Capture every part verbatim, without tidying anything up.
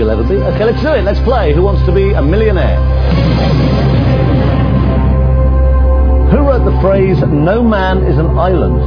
you'll ever be. Okay, let's do it. Let's play Who Wants to Be a Millionaire? Who wrote the phrase, no man is an island?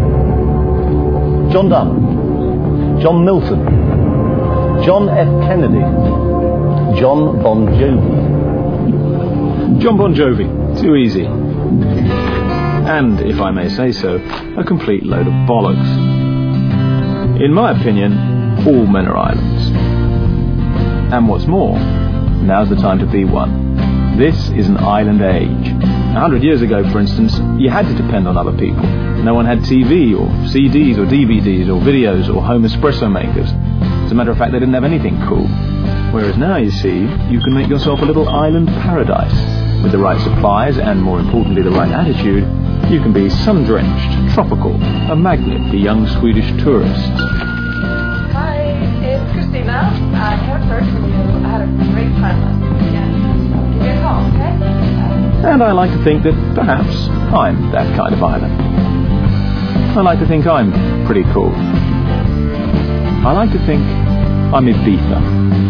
John Donne, John Milton, John F. Kennedy, John Bon Jovi. John Bon Jovi. Too easy. And, if I may say so, a complete load of bollocks. In my opinion, all men are islands. And what's more, now's the time to be one. This is an island age. A hundred years ago, for instance, you had to depend on other people. No one had T V or C Ds or D V Ds or videos or home espresso makers. As a matter of fact, they didn't have anything cool. Whereas now, you see, you can make yourself a little island paradise. With the right supplies and, more importantly, the right attitude, you can be sun-drenched, tropical, a magnet for young Swedish tourists. Hi, it's Christina. I haven't heard from you. I had a great time last weekend. Give me a call, okay? And I like to think that perhaps I'm that kind of island. I like to think I'm pretty cool. I like to think I'm Ibiza.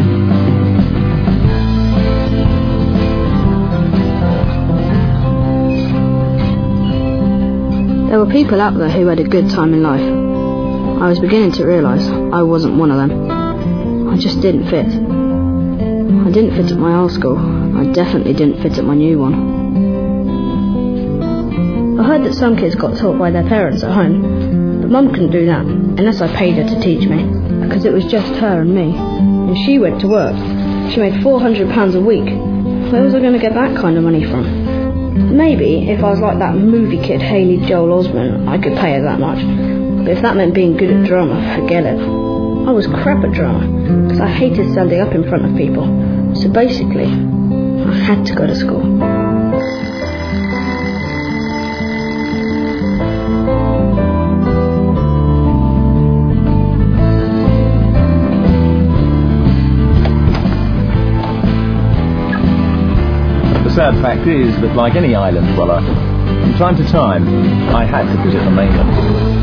There were people out there who had a good time in life. I was beginning to realise I wasn't one of them. I just didn't fit. I didn't fit at my old school. I definitely didn't fit at my new one. I heard that some kids got taught by their parents at home, but Mum couldn't do that unless I paid her to teach me, because it was just her and me. And she went to work. She made four hundred pounds a week. Where was I going to get that kind of money from? Maybe if I was like that movie kid Haley Joel Osment, I could pay her that much. But if that meant being good at drama, forget it. I was crap at drama, because I hated standing up in front of people. So basically, I had to go to school. The sad fact is that, like any island dweller, from time to time, I had to visit the mainland.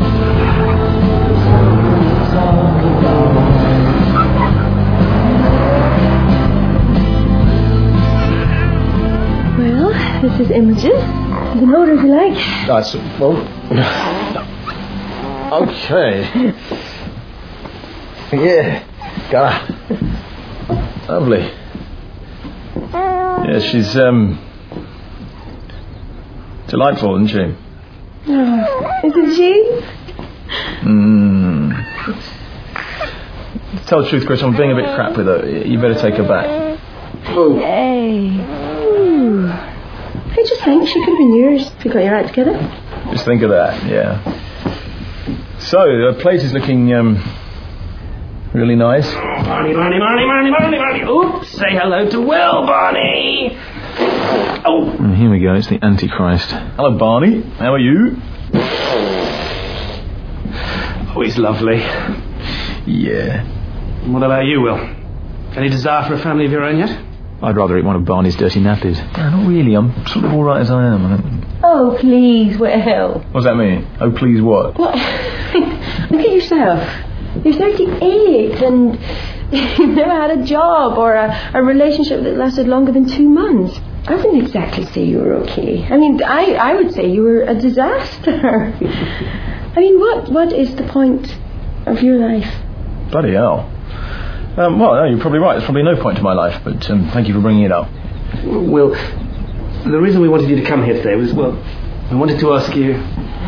Well, this is Imogen. You can order if you like. That's, well... okay. Yeah. God. Lovely. Yeah, she's, um... delightful, isn't she? Oh, isn't she? Hmm. To tell the truth, Chris, I'm being a bit crap with her. You better take her back. Oh. Hey. Ooh. I just think she could have been yours if you got your act together. Just think of that, yeah. So, the plate is looking, um... really nice. Barney, Barney, Barney, Barney, Barney, Barney. Oops, say hello to Will, Barney. Oh. And here we go, it's the Antichrist. Hello, Barney. How are you? Oh, he's lovely. Yeah. And what about you, Will? Any desire for a family of your own yet? I'd rather eat one of Barney's dirty nappies. No, not really. I'm sort of all right as I am. I don't... Oh, please, Will. What does that mean? Oh, please what? What? Look at yourself. You're thirty-eight and you've never had a job or a, a relationship that lasted longer than two months. I wouldn't exactly say you were okay. I mean, I, I would say you were a disaster. I mean, what what is the point of your life? Bloody hell. Um, well, no, you're probably right. There's probably no point to my life, but um, thank you for bringing it up. Will, the reason we wanted you to come here today was, well, we wanted to ask you...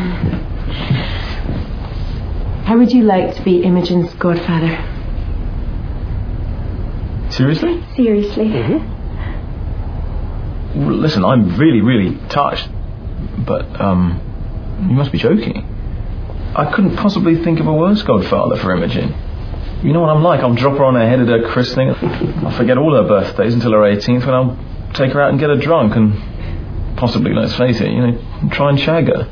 How would you like to be Imogen's godfather? Seriously? Seriously. Mm-hmm. Well, listen, I'm really, really touched. But, um, you must be joking. I couldn't possibly think of a worse godfather for Imogen. You know what I'm like. I'll drop her on her head at her christening. I'll forget all her birthdays until her eighteenth, when I'll take her out and get her drunk and possibly, let's face it, you know, try and shag her.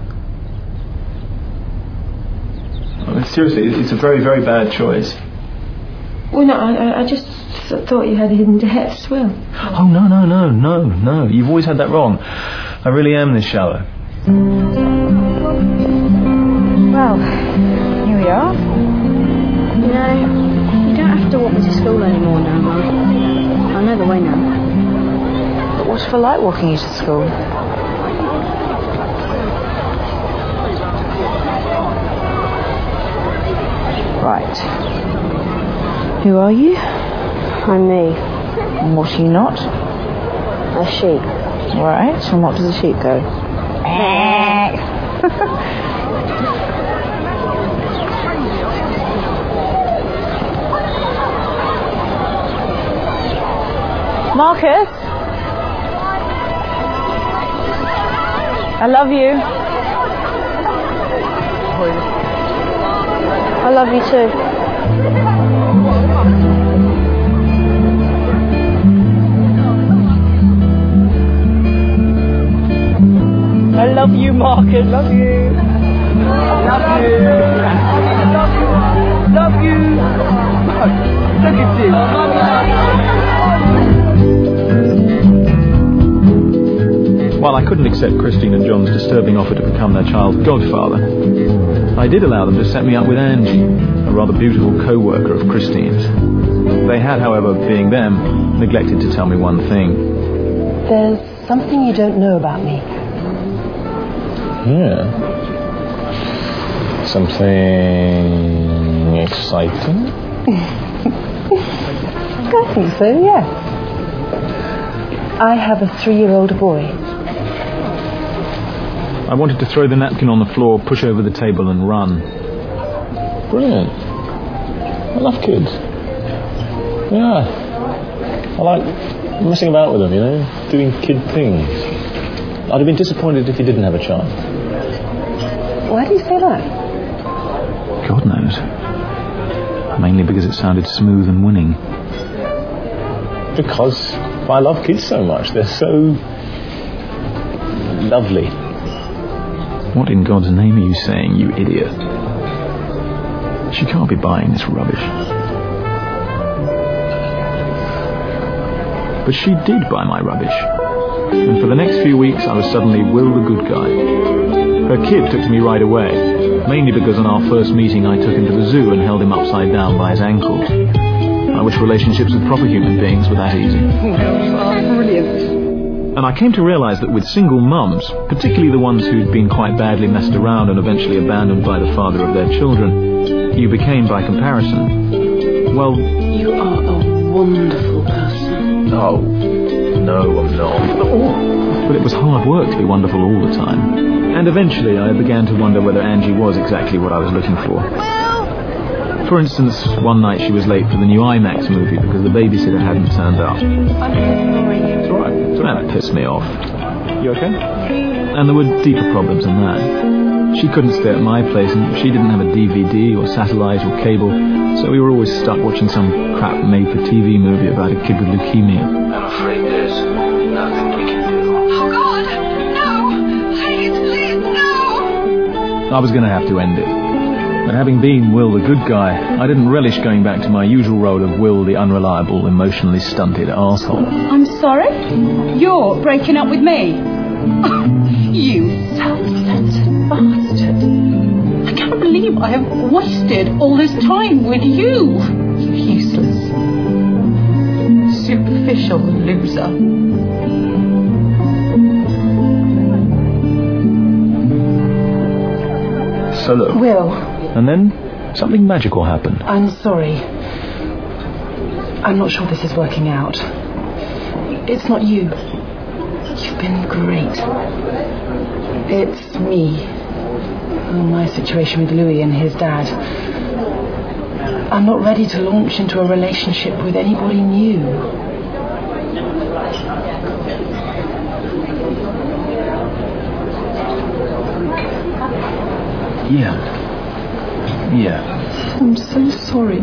I mean, seriously, it's a very, very bad choice. Well, no, I, I just thought you had hidden depths, Will. Oh, no, no, no, no, no. You've always had that wrong. I really am this shallow. Well, here we are. You know, you don't have to walk you to school anymore now, Mum. I know the way now. But what's it for like walking you to school? Right. Who are you? I'm me. And what are you not? A sheep. Right. And what does a sheep go? Marcus? I love you. I love you too. I love you, Marcus. Love you. Love you. Love you. Love you. Look at you. While I couldn't accept Christine and John's disturbing offer to become their child's godfather, I did allow them to set me up with Angie, a rather beautiful co-worker of Christine's. They had, however, being them, neglected to tell me one thing. There's something you don't know about me. Yeah. Something exciting? I think so, yes. I have a three-year-old boy. I wanted to throw the napkin on the floor, push over the table and run. Brilliant. I love kids. Yeah. I like messing about with them, you know, doing kid things. I'd have been disappointed if you didn't have a child. Why do you say that? God knows. Mainly because it sounded smooth and winning. Because I love kids so much. They're so lovely. What in God's name are you saying, you idiot? She can't be buying this rubbish. But she did buy my rubbish. And for the next few weeks I was suddenly Will the good guy. Her kid took to me right away, mainly because on our first meeting I took him to the zoo and held him upside down by his ankles. I wish relationships with proper human beings were that easy. Oh, brilliant. And I came to realise that with single mums, particularly the ones who'd been quite badly messed around and eventually abandoned by the father of their children, you became, by comparison, well... You are a wonderful person. No. No, I'm not. But it was hard work to be wonderful all the time. And eventually I began to wonder whether Angie was exactly what I was looking for. For instance, one night she was late for the new IMAX movie because the babysitter hadn't turned up. I'm sorry. It's all right. That pissed me off. You okay? And there were deeper problems than that. She couldn't stay at my place and she didn't have a D V D or satellite or cable, so we were always stuck watching some crap made-for-T V movie about a kid with leukemia. I'm afraid there's nothing we can do. Oh, God! No! Please, please, no! I was going to have to end it. But having been Will the good guy, I didn't relish going back to my usual role of Will the unreliable, emotionally stunted arsehole. I'm sorry? You're breaking up with me? Oh, you self-centered bastard. I can't believe I have wasted all this time with you. You useless, superficial loser. So look. Will. And then something magical happened. I'm sorry. I'm not sure this is working out. It's not you. You've been great. It's me. Oh, my situation with Louis and his dad. I'm not ready to launch into a relationship with anybody new. Yeah. Yeah. I'm so sorry.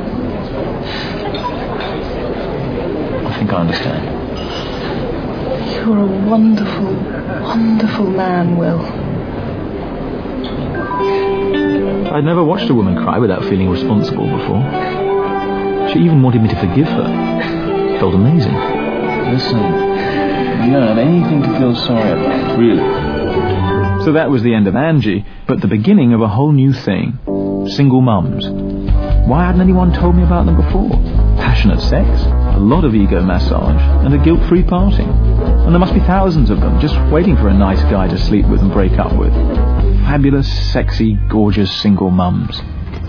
I think I understand. You're a wonderful, wonderful man, Will. I'd never watched a woman cry without feeling responsible before. She even wanted me to forgive her. It felt amazing. Listen, you don't have anything to feel sorry about, really. So that was the end of Angie, but the beginning of a whole new thing. Single mums. Why hadn't anyone told me about them before? passionate sex, a lot of ego massage, and a guilt-free party. And there must be thousands of them just waiting for a nice guy to sleep with and break up with. Fabulous, sexy, gorgeous single mums.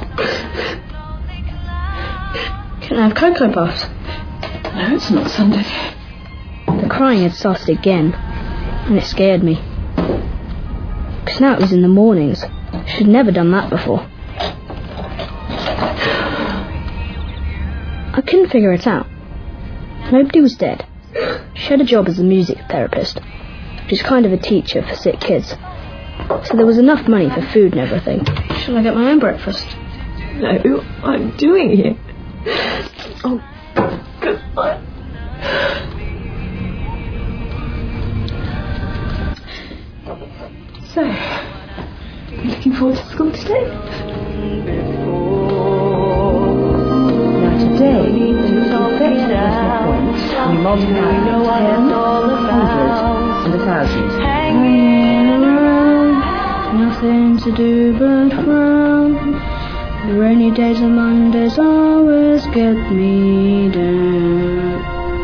Can I have Cocoa Puffs? No, it's not Sunday. The crying had started again, and it scared me. Because now it was in the mornings. She'd never done that before. I couldn't figure it out. Nobody was dead. She had a job as a music therapist, which is kind of a teacher for sick kids. So there was enough money for food and everything. Shall I get my own breakfast? No, I'm doing it. Oh, goodbye. So, you looking forward to school today? Now today, you perfect points, and you multiply ten, hundred, and a thousand. Hanging around, nothing to do but frown. The rainy days and Mondays always get me down.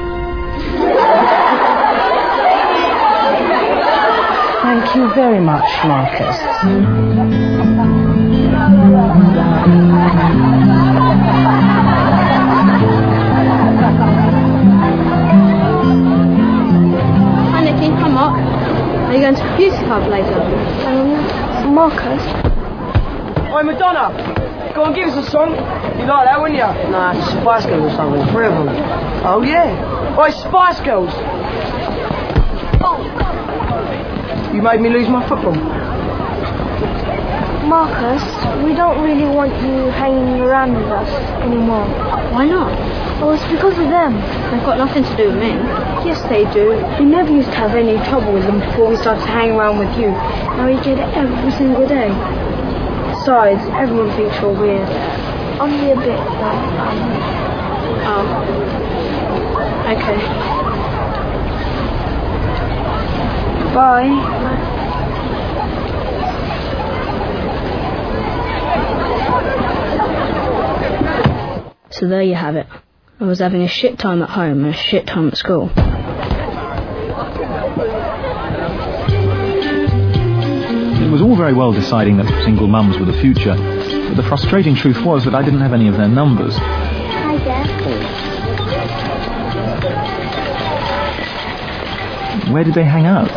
Thank you very much, Marcus. Hi Nicky, I'm Mark. Are you going to the beauty club later? Um, Marcus? Oi, Madonna! Go on, give us a song. You like that, wouldn't you? Nah, it's Spice Girls or something, three of them. Oh, yeah? Oi, Spice Girls! You made me lose my football. Marcus, we don't really want you hanging around with us anymore. Why not? Well, it's because of them. They've got nothing to do with me. Yes, they do. We never used to have any trouble with them before we started hanging around with you. Now we get it every single day. Besides, everyone thinks you're weird. Only a bit, though. Oh. Okay. Bye. So there you have it. I was having a shit time at home and a shit time at school. It was all very well deciding that single mums were the future, but the frustrating truth was that I didn't have any of their numbers. Hi, Dad. Where did they hang out?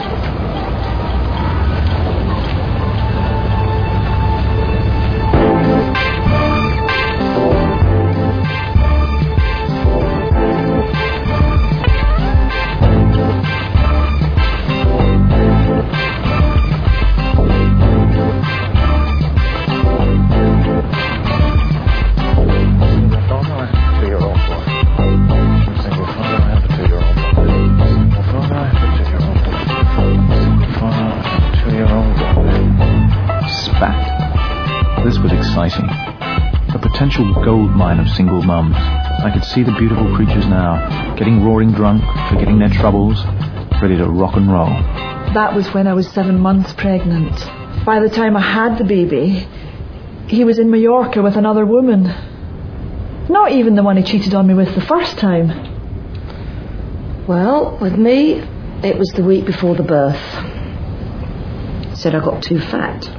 A potential gold mine of single mums. I could see the beautiful creatures now, getting roaring drunk, forgetting their troubles, ready to rock and roll. That was when I was seven months pregnant. By the time I had the baby, he was in Mallorca with another woman. Not even the one he cheated on me with the first time. Well, with me, it was the week before the birth. Said I got too fat.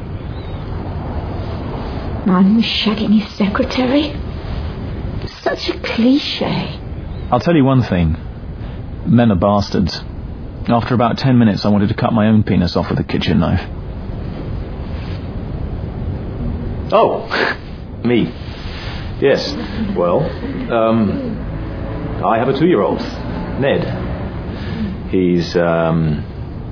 Man was shagging his secretary. Such a cliche. I'll tell you one thing. Men are bastards. After about ten minutes, I wanted to cut my own penis off with a kitchen knife. Oh, me. Yes. Well, um, I have a two-year-old, Ned. He's um,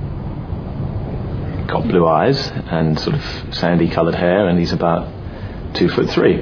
got blue eyes and sort of sandy-coloured hair, and he's about two foot three.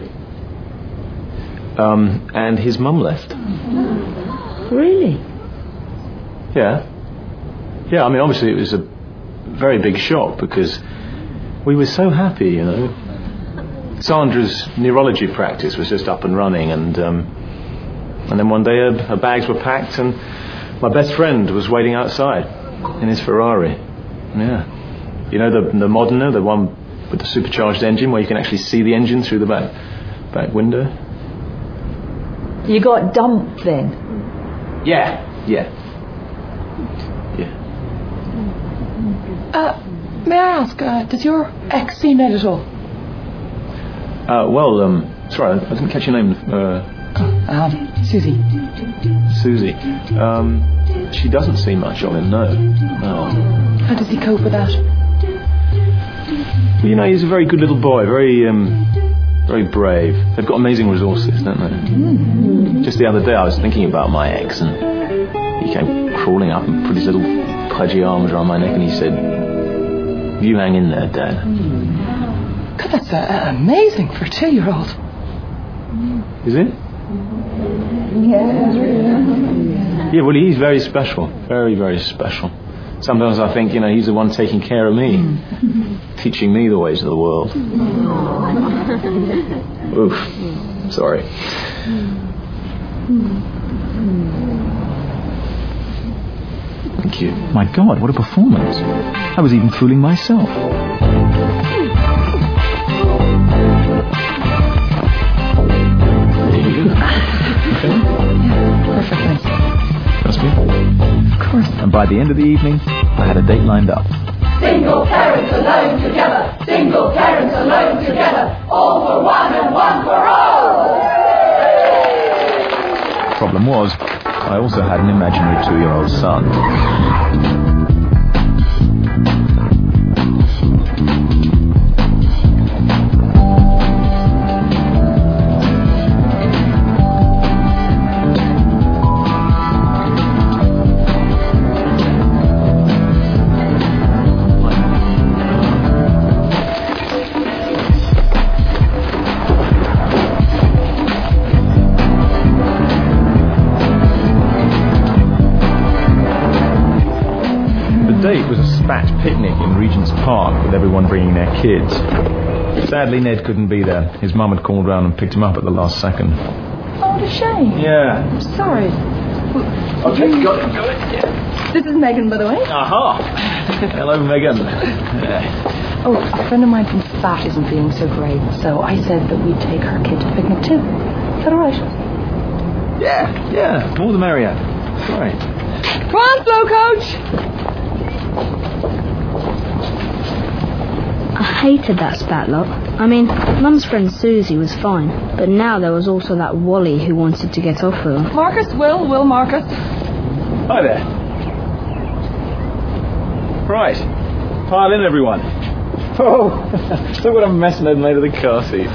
Um, and his mum left. Really? Yeah. Yeah, I mean, obviously it was a very big shock because we were so happy, you know. Sandra's neurology practice was just up and running, and um, and then one day her, her bags were packed and my best friend was waiting outside in his Ferrari. Yeah. You know the the Modena, the one with the supercharged engine where you can actually see the engine through the back back window? You got dumped then? Yeah, yeah. Yeah. Uh, may I ask, uh, does your ex see Ned at all? Uh, well, um, sorry, I didn't catch your name. Uh, Um, Susie. Susie. Um, she doesn't see much of him, no. No. How does he cope with that? Well, you know, he's a very good little boy, very, um, very brave. They've got amazing resources, don't they? Mm. Just the other day I was thinking about my ex, and he came crawling up and put his little pudgy arms around my neck, and he said, "You hang in there, Dad." God, that's uh, amazing for a two-year-old. Is it? Yeah. Yeah, well, he's very special. Very, very special. Sometimes I think, you know, he's the one taking care of me. Teaching me the ways of the world. Oof. Sorry. Thank you. My God, what a performance. I was even fooling myself. Perfect, thanks. Trust me? Of course. And by the end of the evening, I had a date lined up. Single parents alone together. Single parents alone together. All for one and one for all. Problem was, I also had an imaginary two-year-old son. It was a spat picnic in Regent's Park with everyone bringing their kids. Sadly, Ned couldn't be there. His mum had called round and picked him up at the last second. Oh, what a shame. Yeah. I'm sorry. Okay, you... got it, got it. Yeah. This is Megan, by the way. Aha! Hello, Megan. Yeah. Oh, a friend of mine from S A T isn't feeling so great, so I said that we'd take her kid to the picnic too. Is that all right? Yeah, yeah. More the merrier. Right. Come on, slow coach! I hated that spat lot. I mean, Mum's friend Susie was fine, but now there was also that Wally who wanted to get off with her. Marcus, Will, Will Marcus. Hi there. Right. Pile in, everyone. Oh, look what a mess Ned made of the car seat.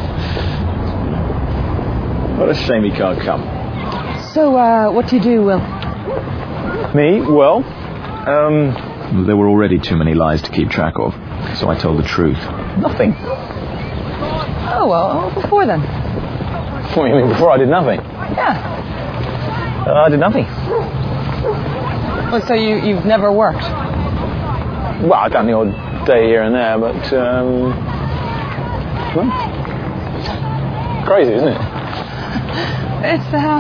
What a shame he can't come. So, uh, what do you do, Will? Me? Well, um... there were already too many lies to keep track of, so I told the truth. Nothing. Oh, well, before then? What do you mean, before I did nothing? Yeah. Uh, I did nothing. Oh, so you, you've never worked? Well, I've done the odd day here and there, but, um... well, crazy, isn't it? It's, uh...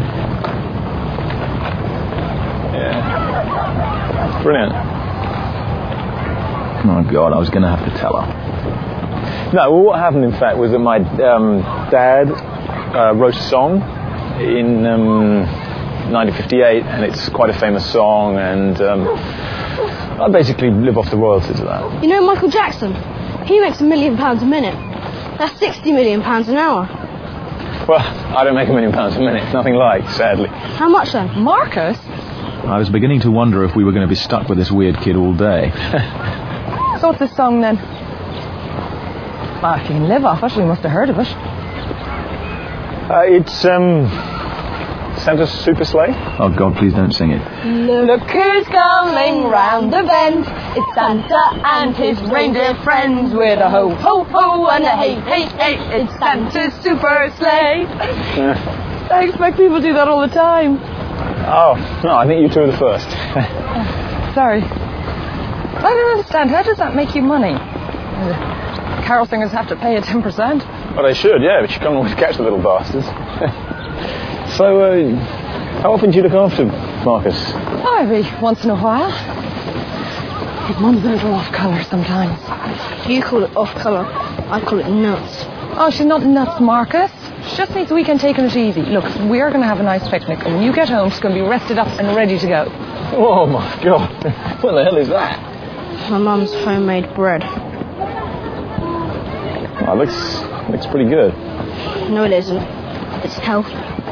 yeah. Brilliant. Oh, God, I was going to have to tell her. No, well, what happened, in fact, was that my um, dad uh, wrote a song in um, nineteen fifty-eight, and it's quite a famous song, and um, I basically live off the royalties of that. You know Michael Jackson? He makes a million pounds a minute. That's sixty million pounds an hour. Well, I don't make a million pounds a minute. Nothing like, sadly. How much then? Marcus? I was beginning to wonder if we were going to be stuck with this weird kid all day. So what's the song then? Well, if you can live off it, we must have heard of it. Uh, it's, um... Santa's Super Sleigh? Oh, God, please don't sing it. Look who's coming round the bend. It's Santa and his reindeer friends with a ho, ho, ho and a hey, hey, hey. It's Santa's Super Sleigh. Yeah. I expect people do that all the time. Oh, no, I think you two are the first. Sorry. I don't understand. How does that make you money? Uh, carol singers have to pay you ten percent. Well, they should, yeah, but you can't always catch the little bastards. So, uh, how often do you look after Marcus? Oh, every once in a while. Mum's a little off colour sometimes. You call it off colour. I call it nuts. Oh, she's not nuts, Marcus. She just needs a weekend taking it easy. Look, we're going to have a nice picnic, and when you get home, she's going to be rested up and ready to go. Oh, my God. What the hell is that? My mum's homemade bread. Oh, it looks, looks pretty good. No, it isn't. It's health.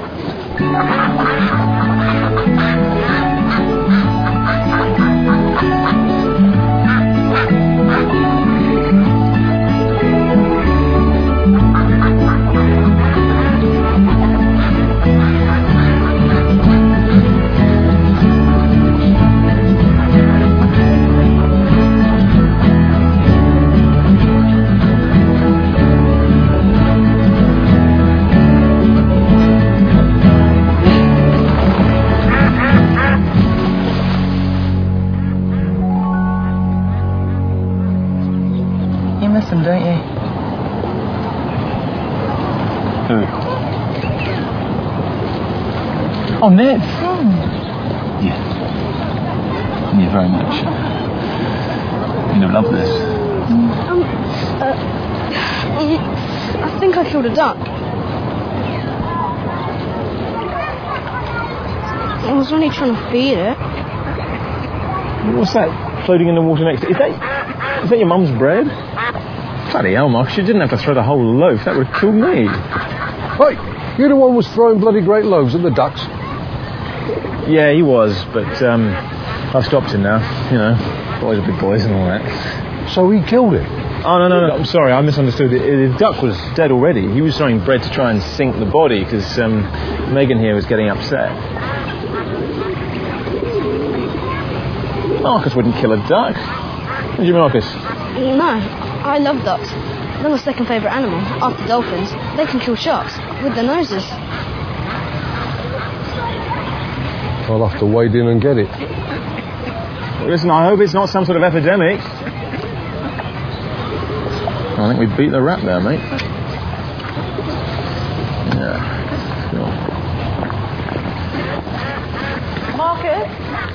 Don't you? Who? Oh, Ned. Mm. Yeah. Yeah, very much. You'd have loved this. Um, uh, I think I killed a duck. I was only trying to feed it. What's that floating in the water next to it? Is that, is that your mum's bread? Bloody hell, Mark, you didn't have to throw the whole loaf. That would have killed me. Hey, you're the one who was throwing bloody great loaves at the ducks. Yeah, he was, but um, I've stopped him now. You know, boys are big boys and all that. So he killed it? Oh, no, no, no, I'm sorry, I misunderstood. The, the duck was dead already. He was throwing bread to try and sink the body because um, Megan here was getting upset. Marcus wouldn't kill a duck. Would you, Marcus? No. I love ducks. They're my second favourite animal, after dolphins. They can kill sharks with their noses. I'll have to wade in and get it. Well, listen, I hope it's not some sort of epidemic. I think we beat the rap there, mate. Yeah. Sure. Marcus?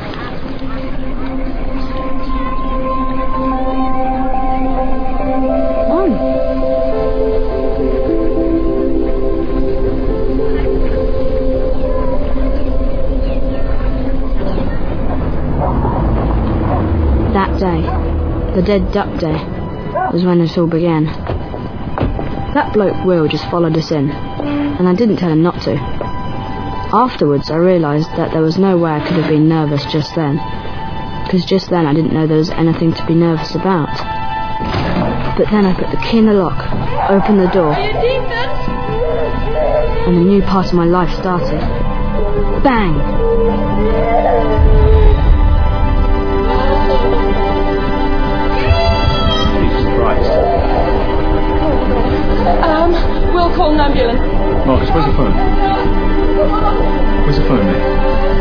That day, the dead duck day, was when it all began. That bloke Will just followed us in, and I didn't tell him not to. Afterwards, I realised that there was no way I could have been nervous just then, because just then I didn't know there was anything to be nervous about. But then I put the key in the lock, opened the door, and a new part of my life started. Bang! Um, we'll call an ambulance. Marcus, where's the phone? Where's the phone, mate?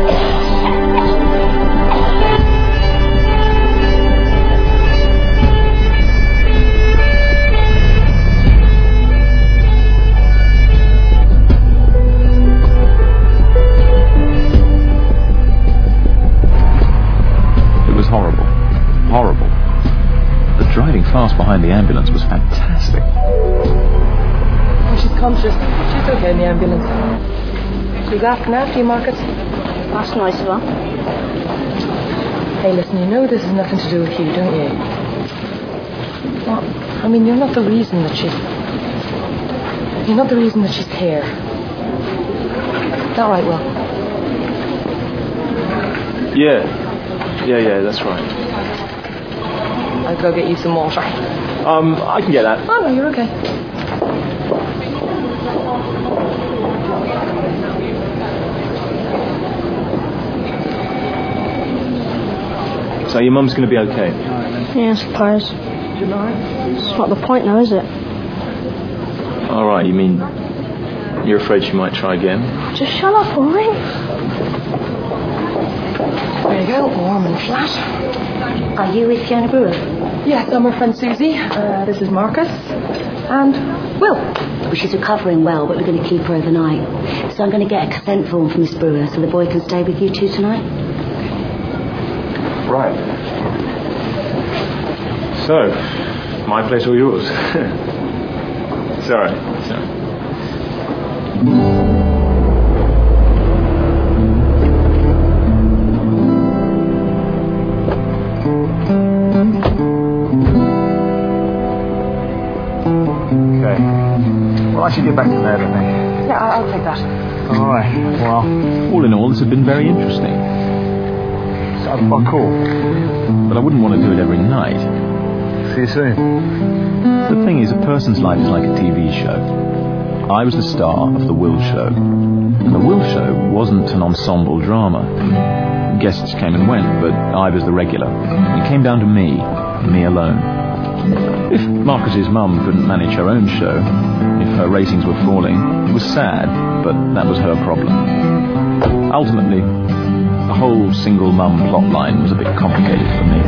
It was horrible. Horrible. The driving fast behind the ambulance was fantastic. She's conscious. She's okay in the ambulance. She's asking after you, Marcus. That's nice of her. Hey, listen, you know this has nothing to do with you, don't you? Well, I mean, you're not the reason that she's... You're not the reason that she's here. Is that right, Will? Yeah. Yeah, yeah, that's right. I'll go get you some water. Um, I can get that. Oh, no, you're okay. So your mum's going to be okay? Yeah, I suppose. It's not the point, though, is it? All right, you mean you're afraid she might try again? Just shut up, all right? There you go, warm and flat. Are you with Fiona Brewer? Yes, I'm her friend Susie. Uh, this is Marcus. And Will. Well, she's recovering well, but we're going to keep her overnight. So I'm going to get a consent form from Miss Brewer so the boy can stay with you two tonight. Right. So, my place or yours? Sorry, sorry. Okay. Well, I should get back to bed, I think. Yeah, I'll take that. All right. Well, all in all, this has been very interesting. So I'll call. But I wouldn't want to do it every night. See you soon. The thing is, a person's life is like a T V show. I was the star of The Will Show. And The Will Show wasn't an ensemble drama. Guests came and went, but I was the regular. It came down to me, me alone. If Marcus's mum couldn't manage her own show, if her ratings were falling, it was sad, but that was her problem. Ultimately, the whole single mum plotline was a bit complicated for me.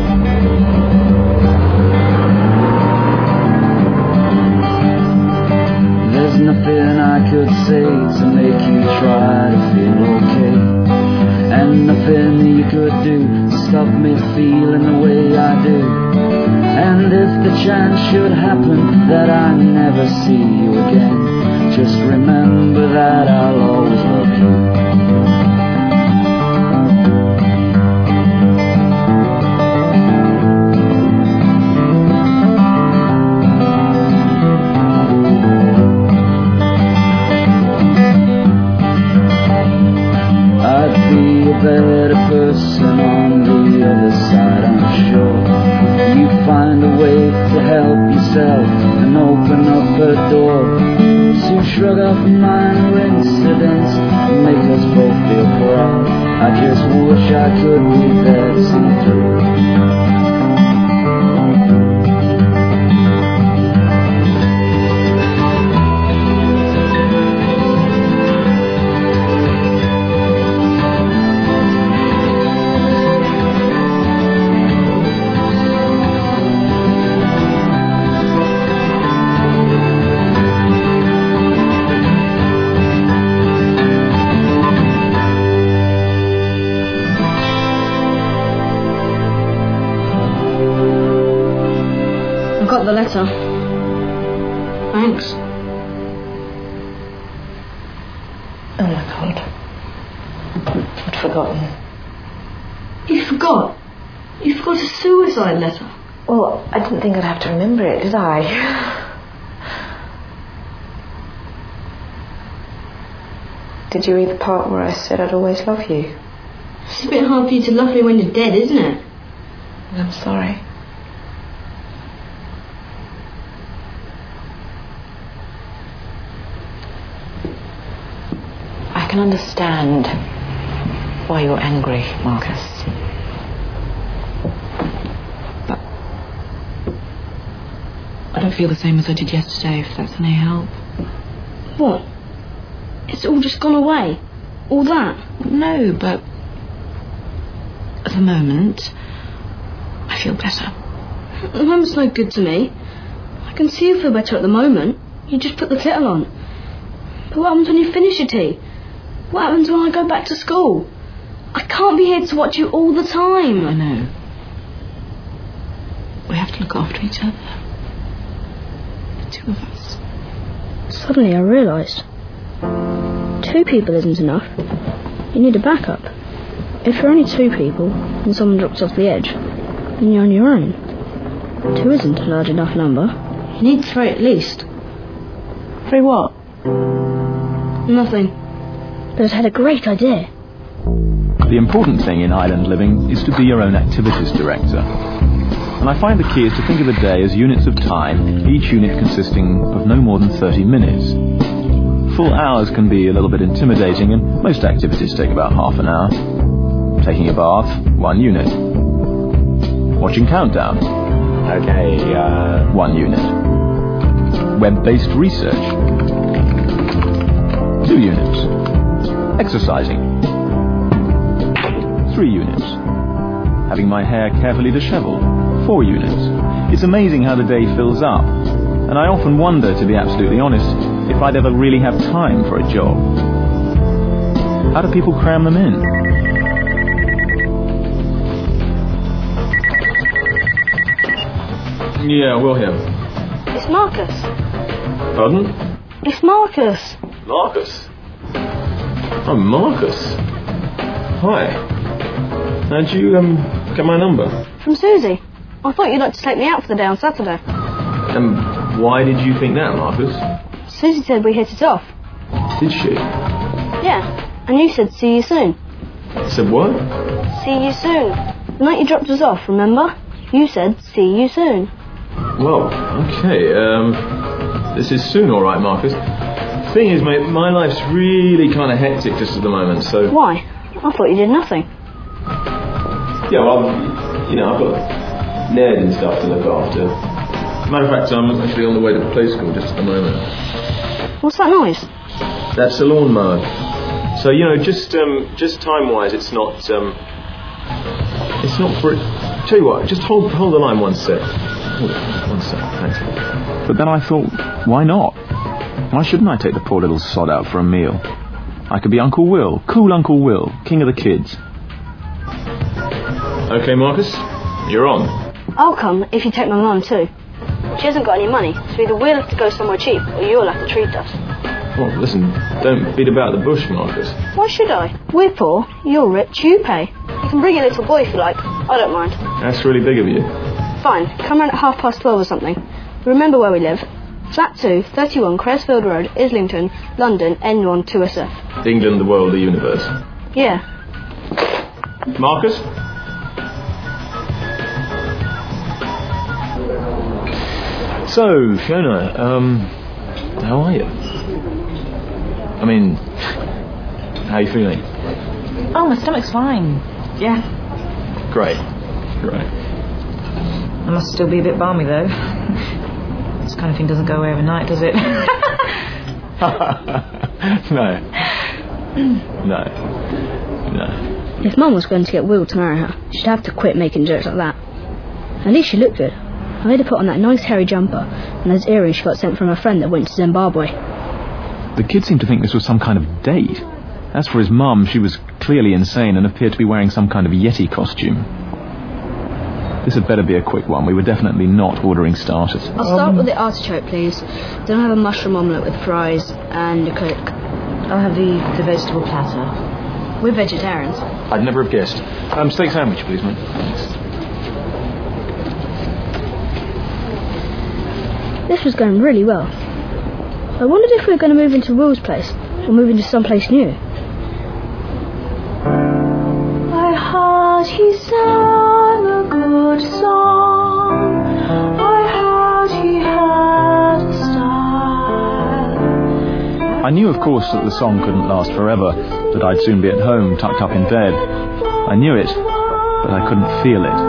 There's nothing I could say to make you try to feel okay, and nothing you could do to stop me feeling the way I do. And if the chance should happen that I never see you again, just remember that I'll always love you. I'd be a better person on the other side, I'm sure. You find a way to help yourself and open up a door to shrug off minor incidents and make us both feel proud. I just wish I could be there to see you through. Got the letter. Thanks. Oh my God. I'd forgotten. You forgot? You forgot a suicide letter? Well, I didn't think I'd have to remember it, did I? Did you read the part where I said I'd always love you? It's a bit hard for you to love me when you're dead, isn't it? I'm sorry. I can understand why you're angry, Marcus. But I don't feel the same as I did yesterday, if that's any help. What? It's all just gone away? All that? No, but at the moment, I feel better. The moment's no good to me. I can see you feel better at the moment. You just put the kettle on. But what happens when you finish your tea? What happens when I go back to school? I can't be here to watch you all the time. I know. We have to look after each other. The two of us. Suddenly I realised. Two people isn't enough. You need a backup. If you're only two people and someone drops off the edge, then you're on your own. Two isn't a large enough number. You need three at least. Three what? Nothing. But I'd had a great idea. The important thing in island living is to be your own activities director. And I find the key is to think of a day as units of time, each unit consisting of no more than thirty minutes. Full hours can be a little bit intimidating, and most activities take about half an hour. Taking a bath, one unit. Watching Countdown. Okay, uh... one unit. Web-based research. Two units. Exercising. Three units. Having my hair carefully dishevelled. Four units. It's amazing how the day fills up. And I often wonder, to be absolutely honest, if I'd ever really have time for a job. How do people cram them in? Yeah, we'll hear. It's Marcus. Pardon? It's Marcus. Marcus? Oh, Marcus. Hi. How'd you, um, get my number? From Susie. I thought you'd like to take me out for the day on Saturday. And why did you think that, Marcus? Susie said we hit it off. Did she? Yeah. And you said see you soon. Said what? See you soon. The night you dropped us off, remember? You said see you soon. Well, okay, um... this is soon alright, Marcus. Thing is, mate, my life's really kind of hectic just at the moment, so... Why? I thought you did nothing. Yeah, well, you know, I've got Ned and stuff to look after. Matter of fact, I'm actually on the way to play school just at the moment. What's that noise? That's the lawnmower. So, you know, just um, just time-wise, it's not... Um, it's not for... Tell you what, just hold hold the line one sec. Hold it, one sec, thanks. But then I thought, why not? Why shouldn't I take the poor little sod out for a meal? I could be Uncle Will, cool Uncle Will, king of the kids. Okay, Marcus, you're on. I'll come if you take my mum too. She hasn't got any money, so either we'll have to go somewhere cheap or you'll have to treat us. Well, listen, don't beat about the bush, Marcus. Why should I? We're poor, you're rich, you pay. You can bring your little boy if you like. I don't mind. That's really big of you. Fine, come round at half past twelve or something. Remember where we live. Flat two, thirty-one Cresfield Road, Islington, London, N one two S F. England, the world, the universe. Yeah. Marcus? So, Fiona, um, how are you? I mean, how are you feeling? Oh, my stomach's fine. Yeah. Great. Great. I must still be a bit balmy, though. This kind of thing doesn't go away overnight, does it? No. No. No. If Mum was going to get Will to marry her, she'd have to quit making jokes like that. At least she looked good. I made her put on that nice hairy jumper and those earrings she got sent from a friend that went to Zimbabwe. The kids seemed to think this was some kind of date. As for his mum, she was clearly insane and appeared to be wearing some kind of Yeti costume. This had better be a quick one. We were definitely not ordering starters. I'll start um, with the artichoke, please. Then I'll have a mushroom omelette with fries and a Coke. I'll have the, the vegetable platter. We're vegetarians. I'd never have guessed. Um, steak sandwich, please, mate. Thanks. This was going really well. I wondered if we were going to move into Will's place or move into someplace new. I heard he sang a good song. I heard he had a style. I knew, of course, that the song couldn't last forever, that I'd soon be at home, tucked up in bed. I knew it, but I couldn't feel it.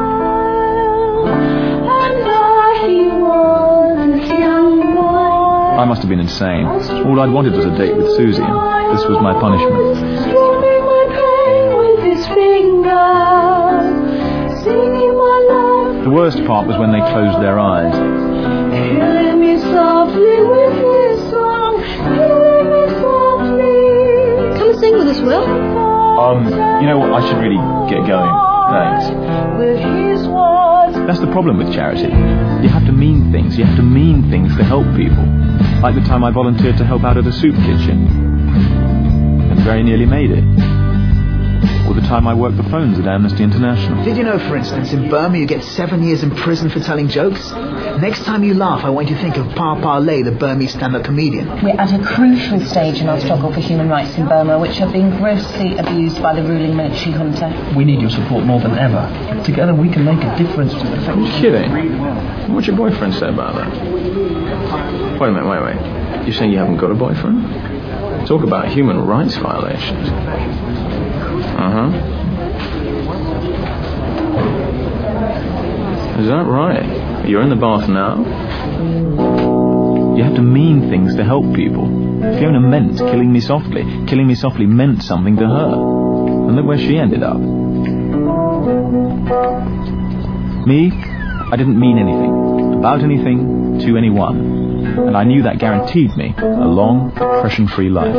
And there he was, this young boy. I must have been insane. All I'd wanted was a date with Susie, and this was my punishment. Strumming my pain with his fingers, singing my love. The worst part was when they closed their eyes. Killing me softly with his song, killing me softly. Come and sing with us, Will. Um, you know what? I should really get going. Thanks. With his words. That's the problem with charity. You have to mean things. You have to mean things to help people. Like the time I volunteered to help out at a soup kitchen. And very nearly made it. Or the time I worked the phones at Amnesty International. Did you know, for instance, in Burma you get seven years in prison for telling jokes? Next time you laugh, I want you to think of Pa Pa Lay, the Burmese stand-up comedian. We're at a crucial stage in our struggle for human rights in Burma, which have been grossly abused by the ruling military junta. We need your support more than ever. Together we can make a difference to the Are you kidding? What's your boyfriend say about that? Wait a minute, wait, wait. You're saying you haven't got a boyfriend? Talk about human rights violations. Uh-huh. Is that right? You're in the bath now? You have to mean things to help people. Fiona meant killing me softly. Killing me softly meant something to her. And look where she ended up. Me, I didn't mean anything, about anything, to anyone. And I knew that guaranteed me a long, depression-free life.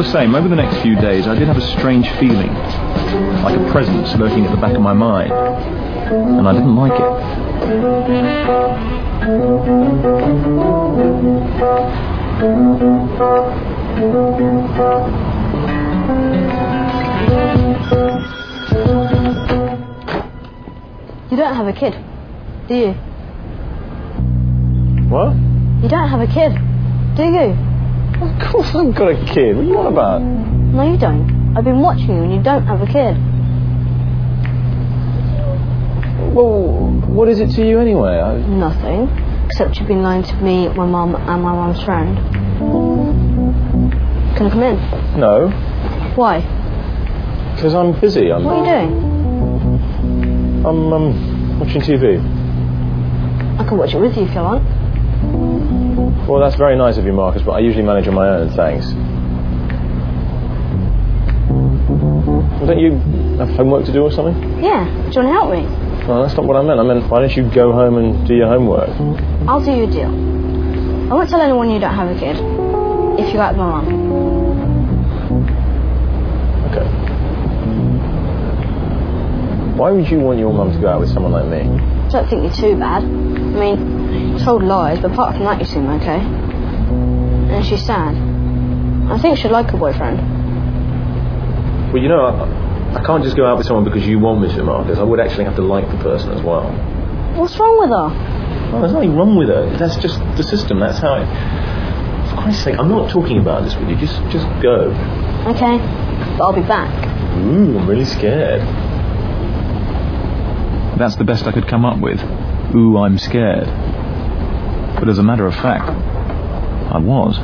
same, over the next few days I did have a strange feeling, like a presence lurking at the back of my mind, and I didn't like it. You don't have a kid, do you? What? You don't have a kid, do you? Of course I've got a kid. What are you on about? No, you don't. I've been watching you and you don't have a kid. Well, what is it to you anyway? I... Nothing. Except you've been lying to me, my mum, and my mum's friend. Can I come in? No. Why? Because I'm busy. I'm... What are you doing? I'm um, watching T V. I can watch it with you if you want. Well, that's very nice of you, Marcus, but I usually manage on my own, thanks. Well, don't you have homework to do or something? Yeah. Do you want to help me? No, that's not what I meant. I meant, why don't you go home and do your homework? I'll do you a deal. I won't tell anyone you don't have a kid. If you like my mum. Okay. Why would you want your mum to go out with someone like me? I don't think you're too bad. I mean, you told lies, but apart from that you seem okay. And she's sad. I think she'd like a boyfriend. Well, you know, I, I can't just go out with someone because you want me to, Marcus. I would actually have to like the person as well. What's wrong with her? Oh, there's nothing wrong with her. That's just the system. That's how it... For Christ's sake, I'm not talking about this with you. Just, just go. Okay, but I'll be back. Ooh, I'm really scared. That's the best I could come up with. Ooh, I'm scared. But as a matter of fact, I was.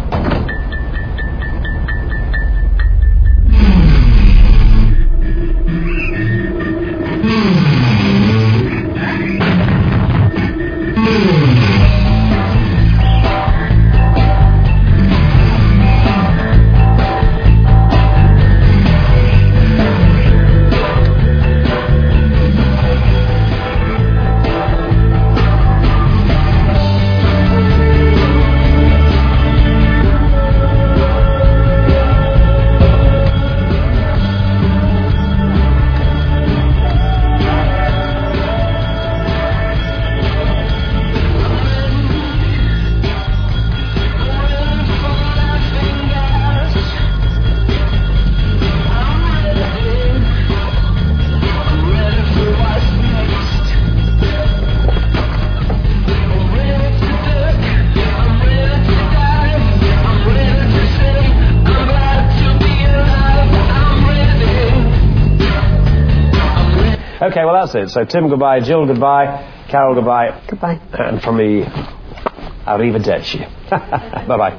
Okay, well, that's it. So, Tim, goodbye. Jill, goodbye. Carol, goodbye. Goodbye. And from me, arrivederci. Bye-bye.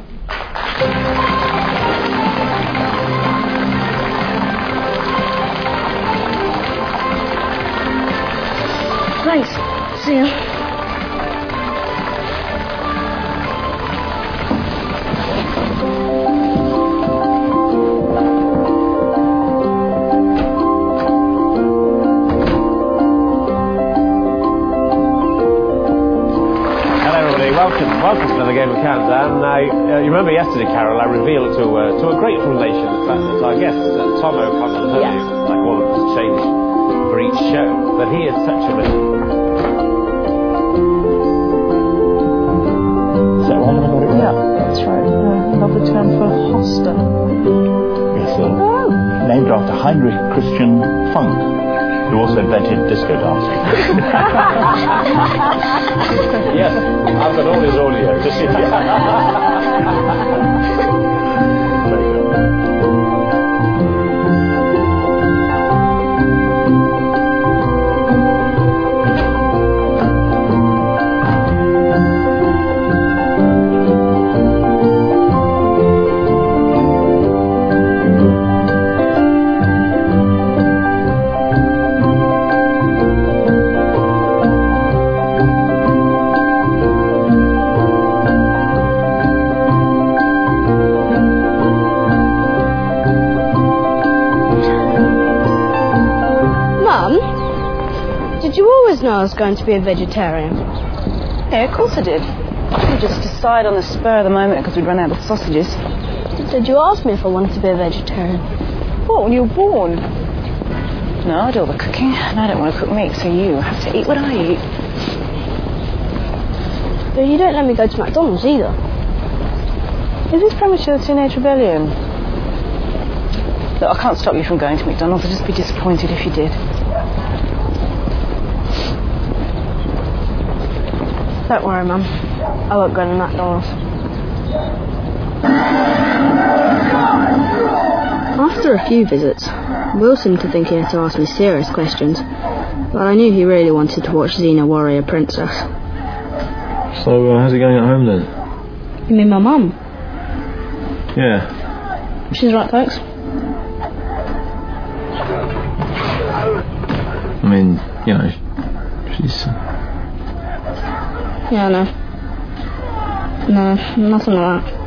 Thanks. See ya. Welcome to another game of Countdown. Now, uh, you remember yesterday, Carol, I revealed to uh, to a grateful nation the fact that our guest, uh, Tom O'Connell, who, yes. like all of us, changed for each show, but he is such a man. Is that right? About it right? Yeah, that's right. Uh, another term for hoster. Yes, sir. Oh. Named after Heinrich Christian Funk, who also invented disco dancing. Yes, I've got all his audio. Just I was going to be a vegetarian. Yeah, of course I did. I just decided on the spur of the moment because we'd run out of sausages. Did you ask me if I wanted to be a vegetarian? What, when you were born? No, I do all the cooking, and I don't want to cook meat, so you have to eat what I eat. But you don't let me go to McDonald's either. Is this premature teenage rebellion? Look, I can't stop you from going to McDonald's. I'd just be disappointed if you did. Don't worry, Mum. I won't go to McDonald's. After a few visits, Will seemed to think he had to ask me serious questions, but I knew he really wanted to watch Xena Warrior Princess. So, uh, how's it going at home then? You mean my mum? Yeah. She's right, thanks. I mean, you know, she's... Yeah, no. No, nothing like that.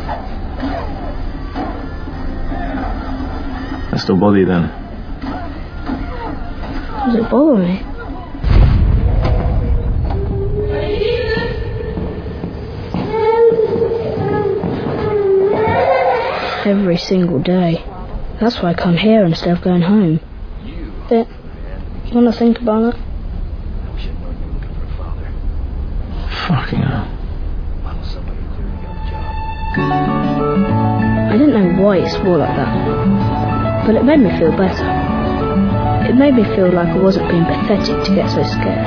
That still bother you then? Does it bother me? Every single day. That's why I come here instead of going home. But you want to think about it? Fucking hell. I didn't know why it swore like that, but it made me feel better. It made me feel like I wasn't being pathetic to get so scared.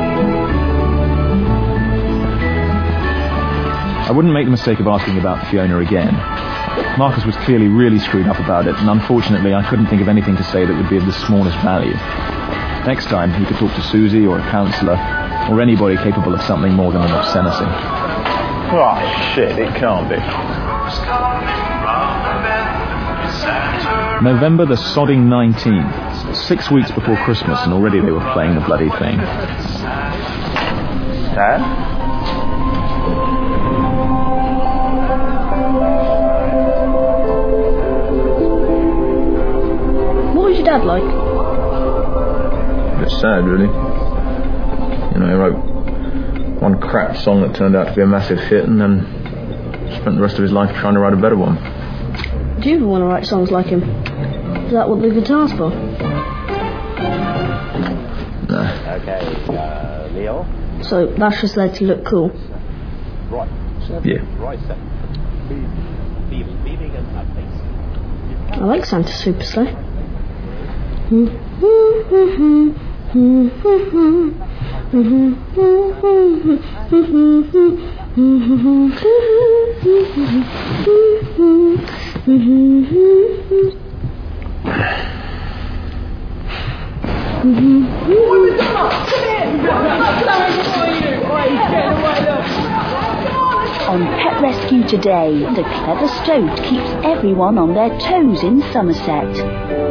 I wouldn't make the mistake of asking about Fiona again. Marcus was clearly really screwed up about it, and unfortunately I couldn't think of anything to say that would be of the smallest value. Next time he could talk to Susie or a counsellor, or anybody capable of something more than an obscenity. Oh, shit, it can't be. November the sodding nineteenth. Six weeks before Christmas, and already they were playing the bloody thing. Dad? What was your dad like? A bit sad, really. You know, he wrote one crap song that turned out to be a massive hit, and then spent the rest of his life trying to write a better one. Do you ever want to write songs like him? Is that what the guitar's for? No. Okay, uh, Leo. So that's just there to look cool. Right. Yeah. Right, set. Beaming, beaming and face. I like Santa Super Slow. On Pet Rescue today, the clever Stoat keeps everyone on their toes in Somerset.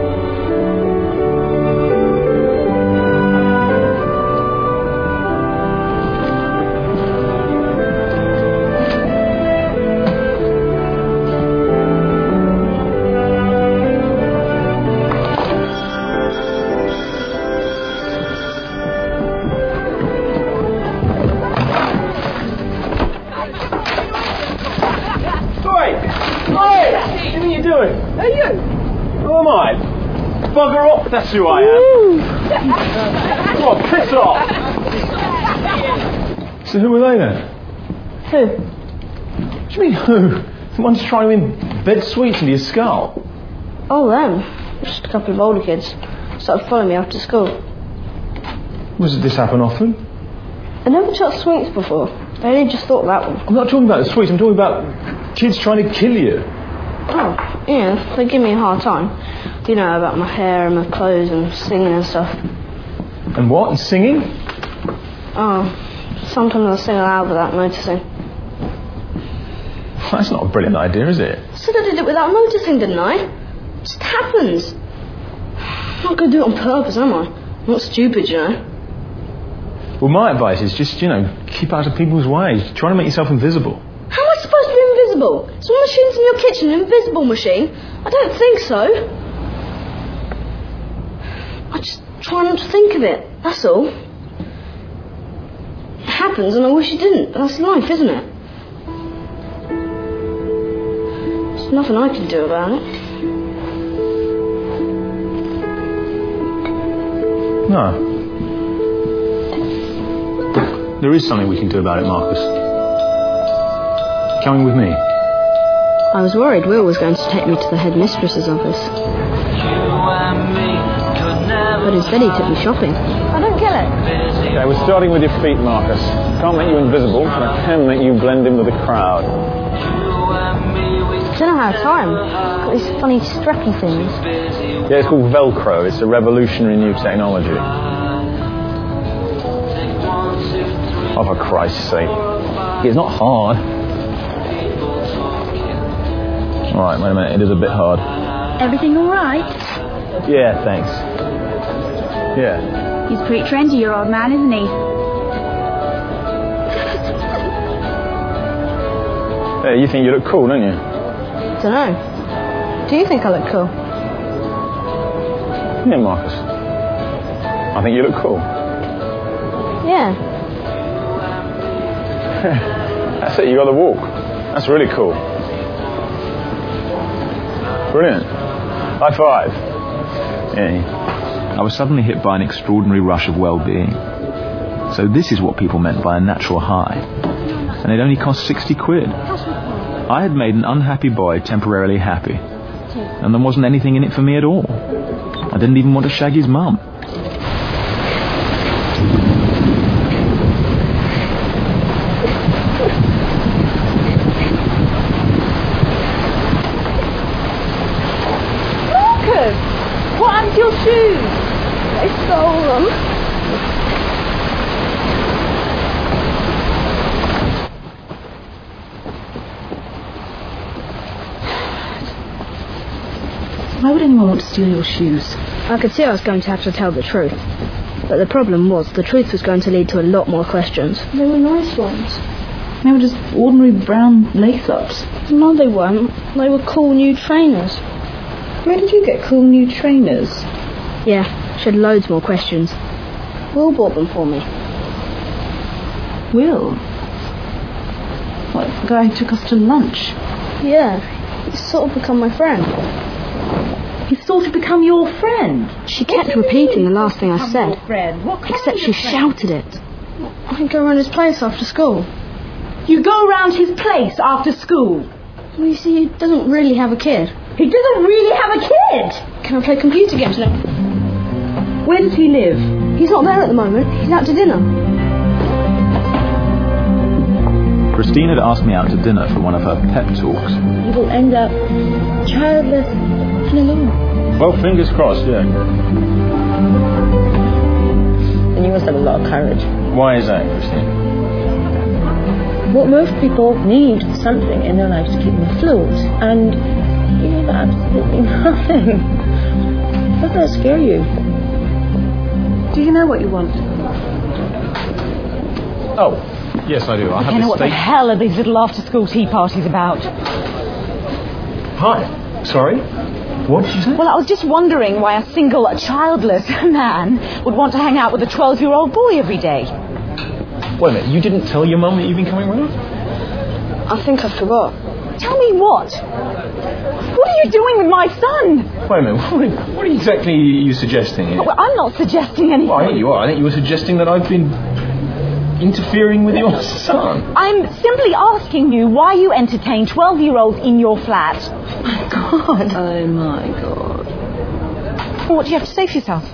Bugger off, that's who I am. Come on, piss off. So who were they then? Who? What do you mean who? The ones trying to win bed sweets into your skull? Oh, them. Just a couple of older kids. Started following me after school. Was this happen often? I never shot sweets before. I only just thought of that one. I'm not talking about the sweets, I'm talking about kids trying to kill you. Oh, yeah, they give me a hard time. You know, about my hair and my clothes and singing and stuff. And what? And singing? Oh, sometimes I sing aloud without noticing. That's not a brilliant idea, is it? I said I did it without noticing, didn't I? It just happens. I'm not going to do it on purpose, am I? I'm not stupid, you know. Well, my advice is just, you know, keep out of people's way. Try to make yourself invisible. How am I supposed to be invisible? Is one machine's in your kitchen an invisible machine? I don't think so. I just try not to think of it, that's all. It happens and I wish it didn't, but that's life, isn't it? It's nothing I can do about it. No. There is something we can do about it, Marcus. Coming with me? I was worried Will was going to take me to the headmistress's office. But instead he took me shopping. I don't get it. Okay, we're starting with your feet, Marcus. Can't make you invisible, but I can make you blend in with the crowd. I don't know how to tie 'em. Got these funny strappy things. Yeah, it's called Velcro. It's a revolutionary new technology. Oh, for Christ's sake. It's not hard. Alright, wait a minute. It is a bit hard. Everything all right? Yeah, thanks. Yeah. He's pretty trendy, your old man, isn't he? Hey, you think you look cool, don't you? Dunno. Do you think I look cool? Yeah, Marcus. I think you look cool. Yeah. That's it, you got the walk. That's really cool. Brilliant. High five. Yeah. I was suddenly hit by an extraordinary rush of well-being. So this is what people meant by a natural high. And it only cost sixty quid. I had made an unhappy boy temporarily happy. And there wasn't anything in it for me at all. I didn't even want to shag his mum. Marcus! What happened to your shoes? They stole them. Why would anyone want to steal your shoes? I could see I was going to have to tell the truth. But the problem was, the truth was going to lead to a lot more questions. They were nice ones. They were just ordinary brown lace-ups. No, they weren't. They were cool new trainers. Where did you get cool new trainers? Yeah, she had loads more questions. Will bought them for me. Will? What, the guy who took us to lunch? Yeah, he's sort of become my friend. He's sort of become your friend? She kept repeating the last thing I said. Except she shouted it. I go around his place after school. You go around his place after school? Well, you see, he doesn't really have a kid. He doesn't really have a kid? Can I play computer games now? Where does he live? He's not there at the moment. He's out to dinner. Christine had asked me out to dinner for one of her pep talks. You will end up childless and alone. Well, fingers crossed, yeah. And you must have a lot of courage. Why is that, Christine? What most people need something in their lives to keep them afloat, and you have absolutely nothing. Does that scare you? Do you know what you want? Oh, yes, I do. I, I have don't know this what the steak. hell are these little after-school tea parties about? Hi. Sorry? What did you say? Well, I was just wondering why a single, childless man would want to hang out with a twelve-year-old boy every day. Wait a minute, you didn't tell your mum that you've been coming round? I think I forgot. Tell me what? What are you doing with my son? Wait a minute, what, what exactly are you suggesting here? Well, I'm not suggesting anything. Well, I think you are. I think you were suggesting that I've been interfering with your son. I'm simply asking you why you entertain twelve-year-olds in your flat. My God. Oh, my God. Well, what do you have to say for yourself?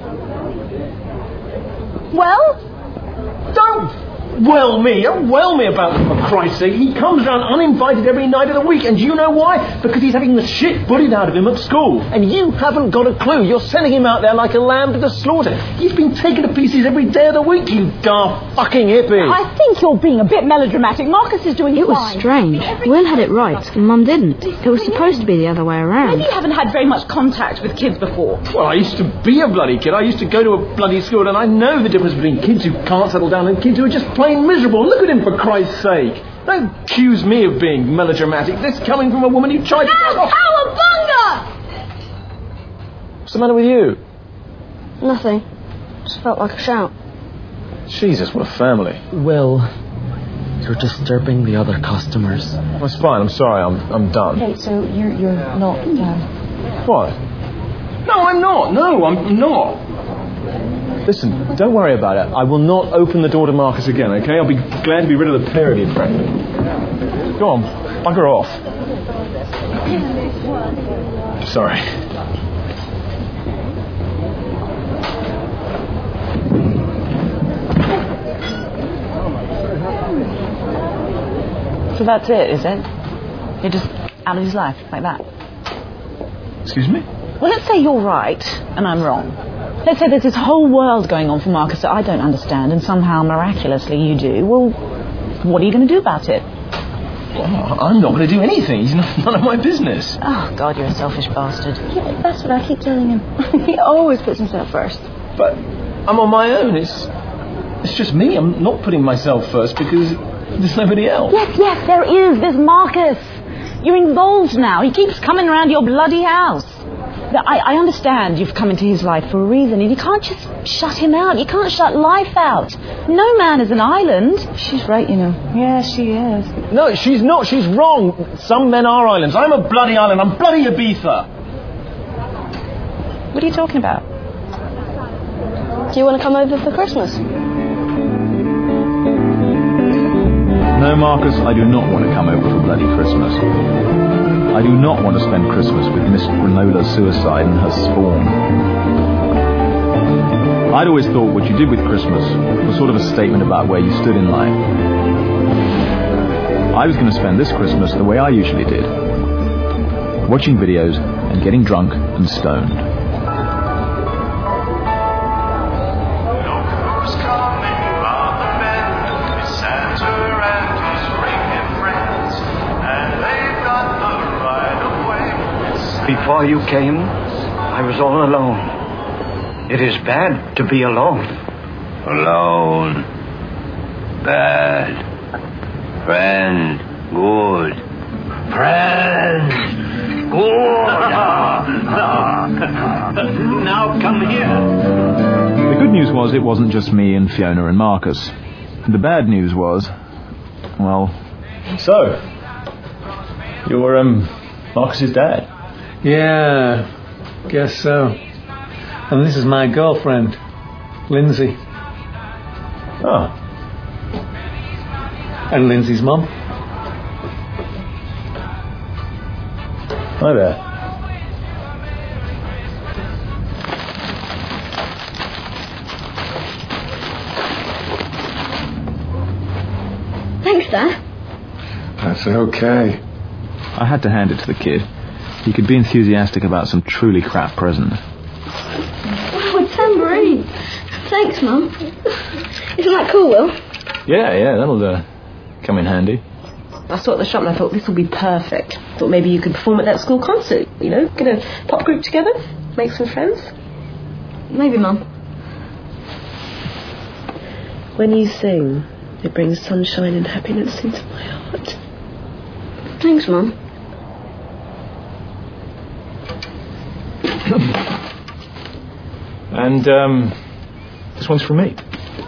Well? Don't well me, don't well me about him, for Christ's sake. He comes round uninvited every night of the week, and do you know why? Because he's having the shit bullied out of him at school. And you haven't got a clue. You're sending him out there like a lamb to the slaughter. He's been taken to pieces every day of the week, you daft fucking hippie. I think you're being a bit melodramatic. Marcus is doing It was fine. strange. Will had it right, and Mum didn't. It was supposed to be the other way around. Maybe you haven't had very much contact with kids before. Well, I used to be a bloody kid. I used to go to a bloody school, and I know the difference between kids who can't settle down and kids who are just plain miserable. Look at him, for Christ's sake. Don't accuse me of being melodramatic. This coming from a woman who tried to... Cowabunga! What's the matter with you? Nothing. Just felt like a shout. Jesus, what a family. Will, You're disturbing the other customers. That's fine, I'm sorry, I'm I'm done. Okay, so you're, you're not... Um... What? No, I'm not. No, I'm not. Listen, don't worry about it. I will not open the door to Marcus again, okay? I'll be glad to be rid of the pair of you, frankly. Go on, bugger off. Sorry. So that's it, is it? You're just out of his life, like that? Excuse me? Well, let's say you're right, and I'm wrong. Let's say there's this whole world going on for Marcus that I don't understand, and somehow, miraculously, you do. Well, what are you going to do about it? Well, I'm not going to do anything. He's none of my business. Oh, God, you're a selfish bastard. Yeah, that's what I keep telling him. He always puts himself first. But I'm on my own. It's, it's just me. I'm not putting myself first because there's nobody else. Yes, yes, there is. There's Marcus. You're involved now. He keeps coming around your bloody house. I, I understand you've come into his life for a reason, and you can't just shut him out. You can't shut life out. No man is an island. She's right, you know. Yeah, she is. No, she's not. She's wrong. Some men are islands. I'm a bloody island. I'm bloody Ibiza. What are you talking about? Do you want to come over for Christmas? No, Marcus, I do not want to come over for bloody Christmas. I do not want to spend Christmas with Miss Granola's suicide and her spawn. I'd always thought what you did with Christmas was sort of a statement about where you stood in life. I was going to spend this Christmas the way I usually did. Watching videos and getting drunk and stoned. Before you came, I was all alone. It is bad to be alone. Alone. Bad. Friend. Good. Friend. Good. Now come here. The good news was it wasn't just me and Fiona and Marcus. The bad news was, well... So, you're, um, Marcus's dad? Yeah, guess so. And this is my girlfriend, Lindsay. Oh. And Lindsay's mum. Hi there. Thanks, Dad. That's okay. I had to hand it to the kid. He could be enthusiastic about some truly crap present. Wow, it's tambourine. Thanks, Mum. Isn't that cool, Will? Yeah, yeah, that'll uh, come in handy. I saw it at the shop and I thought this will be perfect. Thought maybe you could perform at that school concert, you know, get a pop group together, make some friends. Maybe, Mum. When you sing, it brings sunshine and happiness into my heart. Thanks, Mum. And, um, this one's from me.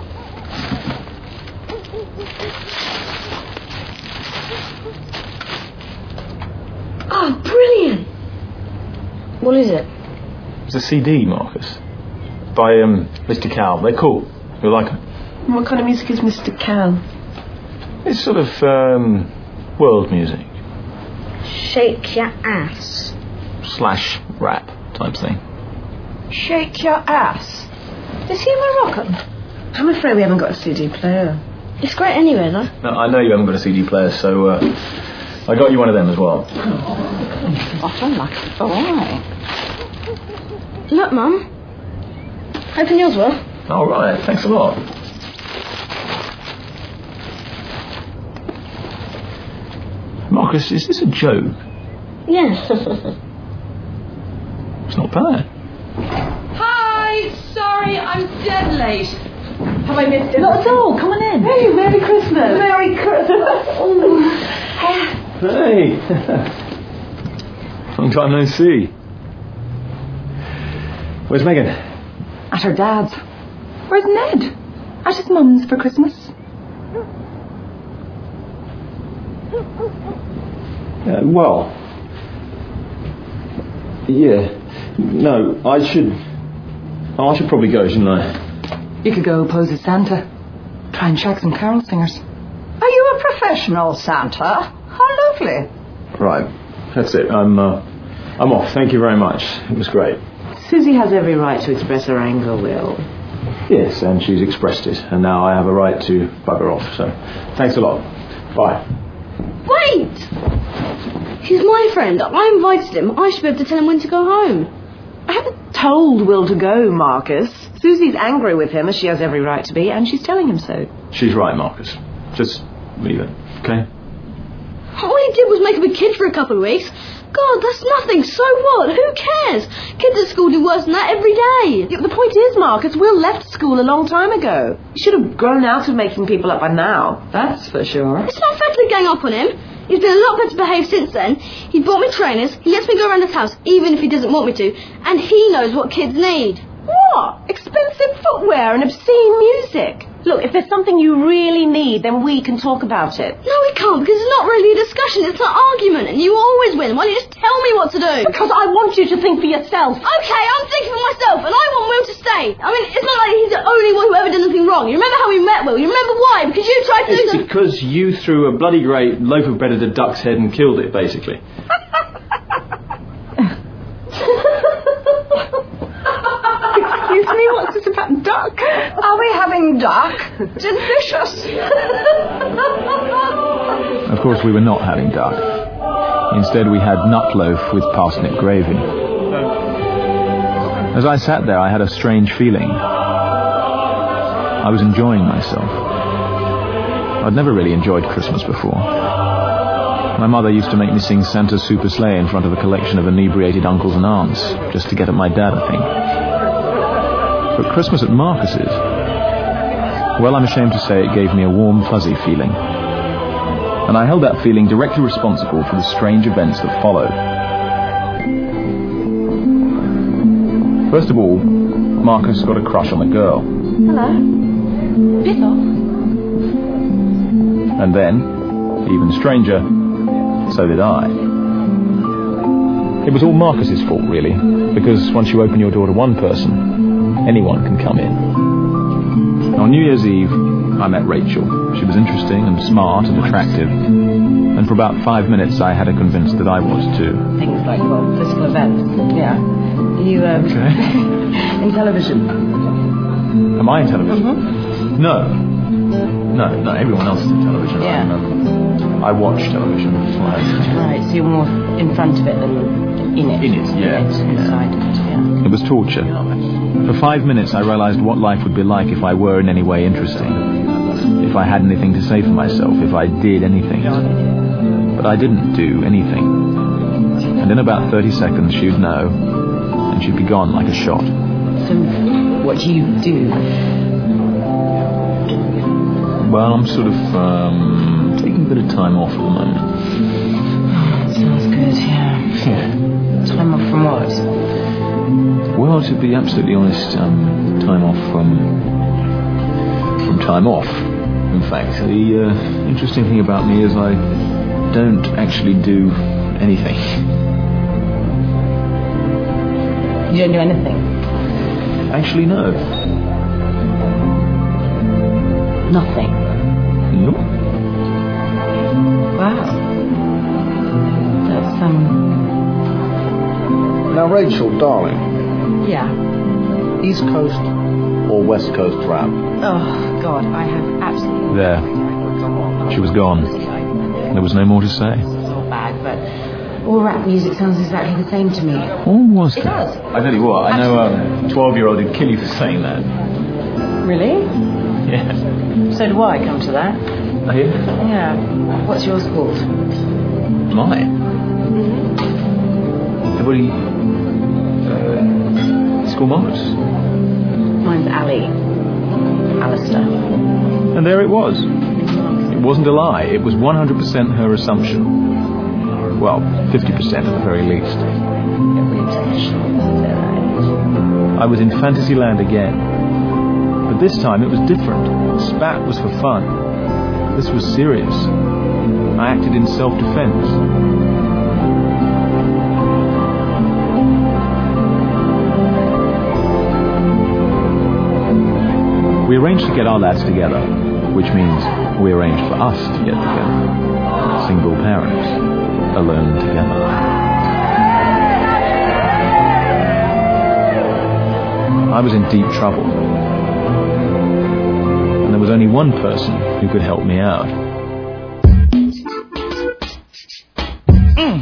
Oh, brilliant! What is it? It's a C D, Marcus. By, um, Mister Cal. They're cool. You'll like them. What kind of music is Mister Cal? It's sort of, um, world music. Shake your ass. Slash rap type thing. Shake your ass. Is he Moroccan? I'm afraid we haven't got a C D player. It's great anyway, though. No, I know you haven't got a C D player, so uh, I got you one of them as well. What a lucky boy. Look, Mum. Open yours, Will. All right, thanks a lot. Marcus, is this a joke? Yes. It's not bad. Hi, sorry, I'm dead late. Have I missed it? Not at all. Come on in. Hey, Merry Christmas. Merry Christmas. Hey. Long time no see. Where's Megan? At her dad's. Where's Ned? At his mum's for Christmas. Uh, well... Yeah. No, I should... Oh, I should probably go, shouldn't I? You could go pose as Santa. Try and shag some carol singers. Are you a professional Santa? How lovely. Right. That's it. I'm, uh, I'm off. Thank you very much. It was great. Susie has every right to express her anger, Will. Yes, and she's expressed it. And now I have a right to bugger off. So, thanks a lot. Bye. Wait! He's my friend. I invited him. I should be able to tell him when to go home. I haven't told Will to go, Marcus. Susie's angry with him, as she has every right to be, and she's telling him so. She's right, Marcus. Just leave it, okay? All he did was make up a kid for a couple of weeks. God, that's nothing. So what? Who cares? Kids at school do worse than that every day. Yeah, the point is, Marcus, Will left school a long time ago. He should have grown out of making people up by now. That's for sure. It's not fair to gang up on him. He's been a lot better behaved since then. He bought me trainers. He lets me go around his house, even if he doesn't want me to. And he knows what kids need. What? Expensive footwear and obscene music. Look, if there's something you really need, then we can talk about it. No, we can't, because it's not really a discussion. It's an argument, and you always win. Why don't you just tell me what to do? Because I want you to think for yourself. Okay, I'm thinking for myself, and I want Will to stay. I mean, it's not like he's the only one who ever did anything wrong. You remember how we met Will? You remember why? Because you tried to It's do something... because you threw a bloody great loaf of bread at a duck's head and killed it, basically. Excuse me, what's this about duck? Are we having duck? Delicious. Of course, we were not having duck. Instead, we had nut loaf with parsnip gravy. As I sat there, I had a strange feeling. I was enjoying myself. I'd never really enjoyed Christmas before. My mother used to make me sing Santa's Super Sleigh in front of a collection of inebriated uncles and aunts, just to get at my dad, I think. But Christmas at Marcus's, well, I'm ashamed to say it gave me a warm, fuzzy feeling. And I held that feeling directly responsible for the strange events that followed. First of all, Marcus got a crush on the girl. Hello. Piss off. And then, even stranger, so did I. It was all Marcus's fault, really, because once you open your door to one person, anyone can come in. On New Year's Eve, I met Rachel. She was interesting and smart and attractive. And for about five minutes, I had her convinced that I was too. Things like, well, physical events. Yeah. You, um... Okay. in television. Am I in television? Mm-hmm. No. No, no, everyone else is in television. Yeah. I'm, um, I watch television. Right, so you're more in front of it than in it. In it, yeah. In it, inside it, yeah. It was torture. For five minutes I realised what life would be like if I were in any way interesting. If I had anything to say for myself, if I did anything. But I didn't do anything. And in about thirty seconds she'd know, and she'd be gone like a shot. So, what do you do? Well, I'm sort of um, taking a bit of time off at the moment. Sounds good, yeah. Yeah. Time off from what? Well, to be absolutely honest, um, time off from from time off. In fact, the uh, interesting thing about me is I don't actually do anything. You don't do anything? Actually, no. Nothing? Nope. Wow. That's, um... Now, Rachel, darling. Yeah. East Coast or West Coast rap? Oh, God, I have absolutely... There. She was gone. There was no more to say. It's all bad, but all rap music sounds exactly the same to me. What was it? It does. I tell you what, I know a twelve-year-old who'd kill you for saying that. Really? Yeah. So do I, come to that. Are you? Yeah. What's yours called? Mine? Everybody... Uh, it's called Morris. Mine's Ali. Alistair. And there it was. It wasn't a lie. It was one hundred percent her assumption. Well, fifty percent at the very least. I was in Fantasyland again. But this time it was different. Spat was for fun. This was serious. I acted in self-defense. arranged to get our lads together, which means we arranged for us to get together. Single parents, alone together. I was in deep trouble. And there was only one person who could help me out. Mm.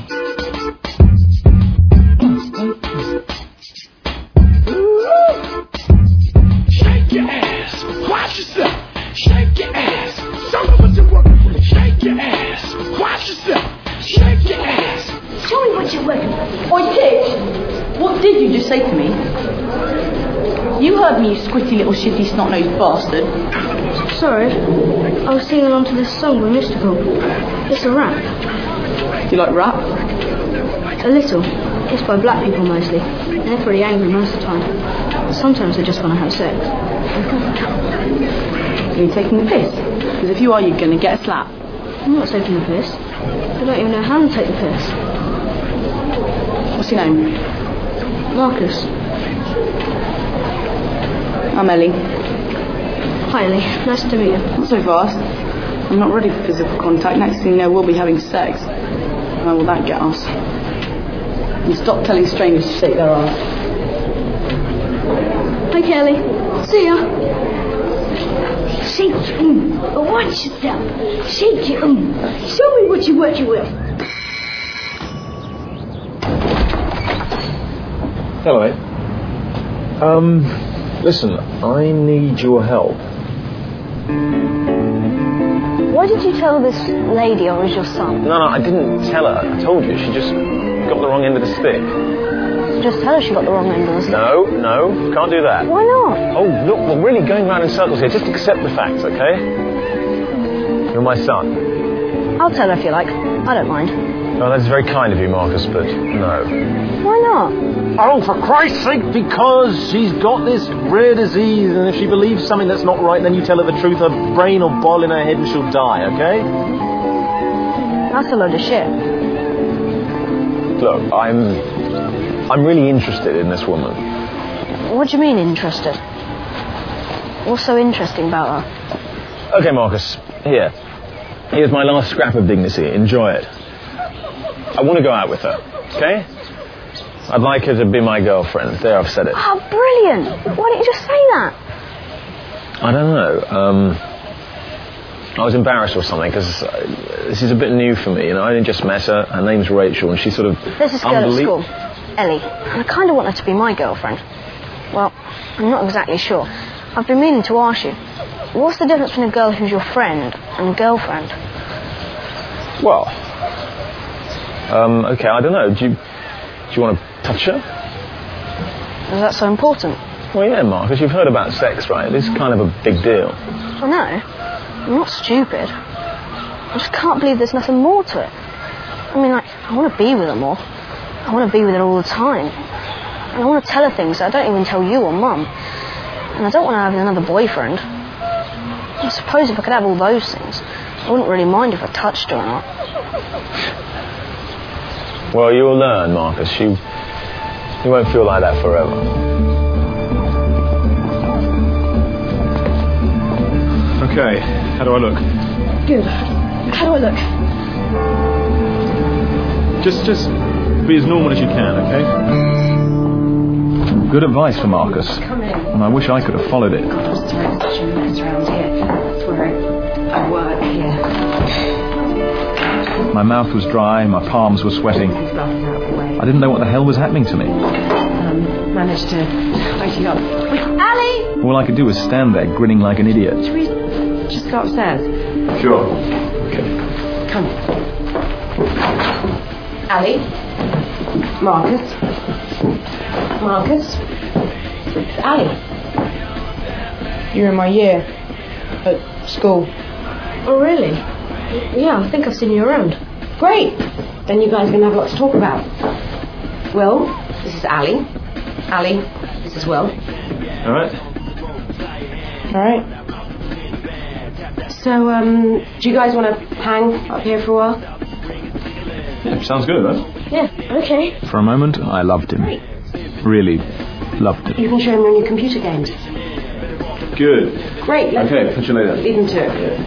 Shake your ass. Watch yourself. Shake your ass. Some of what you're working with. Shake your ass. Watch yourself. Shake your ass. Show me what you're working with. Oi, Titch! What did you just say to me? You heard me, you squitty little shitty snot-nosed bastard. Sorry, I was singing on to this song by Mystical. It's a rap. Do you like rap? A little. It's by black people mostly. And they're pretty angry most of the time. Sometimes they just want to have sex. Are you taking the piss? Because if you are, you're going to get a slap. I'm not taking the piss. I don't even know how to take the piss. What's your name? Marcus. I'm Ellie. Hi, Ellie. Nice to meet you. Not so fast. I'm not ready for physical contact. Next thing you know, we'll be having sex. Where will that get us? And stop telling strangers to shake their ass. Hi, Kelly. See ya. Shake your um. But watch yourself. Shake your um. Show me what you're working with. Hello, mate. Um, listen, I need your help. Why did you tell this lady I was your son? No, no, I didn't tell her. I told you. She just got the wrong end of the stick. Just tell her she got the wrong end of the stick. No, no, can't do that. Why not? Oh, look, we're really going round in circles here. Just accept the facts, okay? You're my son. I'll tell her if you like. I don't mind. Oh, that's very kind of you, Marcus, but no. Why not? Oh, for Christ's sake, because she's got this rare disease, and if she believes something that's not right, then you tell her the truth, her brain will boil in her head and she'll die, okay? That's a load of shit. Look, I'm... I'm really interested in this woman. What do you mean, interested? What's so interesting about her? Okay, Marcus, here. Here's my last scrap of dignity. Enjoy it. I want to go out with her, okay? I'd like her to be my girlfriend. There, I've said it. Oh, brilliant! Why didn't you just say that? I don't know. Um, I was embarrassed or something, because this is a bit new for me. You know, I didn't just met her. Her name's Rachel, and she's sort of... There's this girl at school, Ellie, and I kind of want her to be my girlfriend. Well, I'm not exactly sure. I've been meaning to ask you, what's the difference between a girl who's your friend and a girlfriend? Well, um, okay, I don't know. Do you, do you want to touch her? Is that so important? Well, yeah, Marcus, you've heard about sex, right? This is kind of a big deal. I know. I'm not stupid. I just can't believe there's nothing more to it. I mean, like, I want to be with her more. I want to be with her all the time. And I want to tell her things that I don't even tell you or Mum. And I don't want to have another boyfriend. I suppose if I could have all those things, I wouldn't really mind if I touched her or not. Well, you'll learn, Marcus. You, you won't feel like that forever. Okay, how do I look? Good. How do I look? Just, just be as normal as you can, okay? Good advice for Marcus. And I wish I could have followed it. God, what's the reputation minutes around here? That's where I work here. My mouth was dry, my palms were sweating. I didn't know what the hell was happening to me. Um, managed to wake you up. Wait, Ali! All I could do was stand there grinning like an idiot. Should we just go upstairs? Sure. Okay. Come. Ali? Marcus? Marcus? It's Ali. You're in my year at school. Oh, really? Yeah, I think I've seen you around. Great. Then you guys are going to have a lot to talk about. Will, this is Ali. Ali, this is Will. All right. All right. So, um, do you guys want to hang up here for a while? Yeah, sounds good, right? Yeah, okay. For a moment, I loved him. Really loved him. You can show him your new computer games. Good. Great. Let's Okay, catch you later. leave them to it.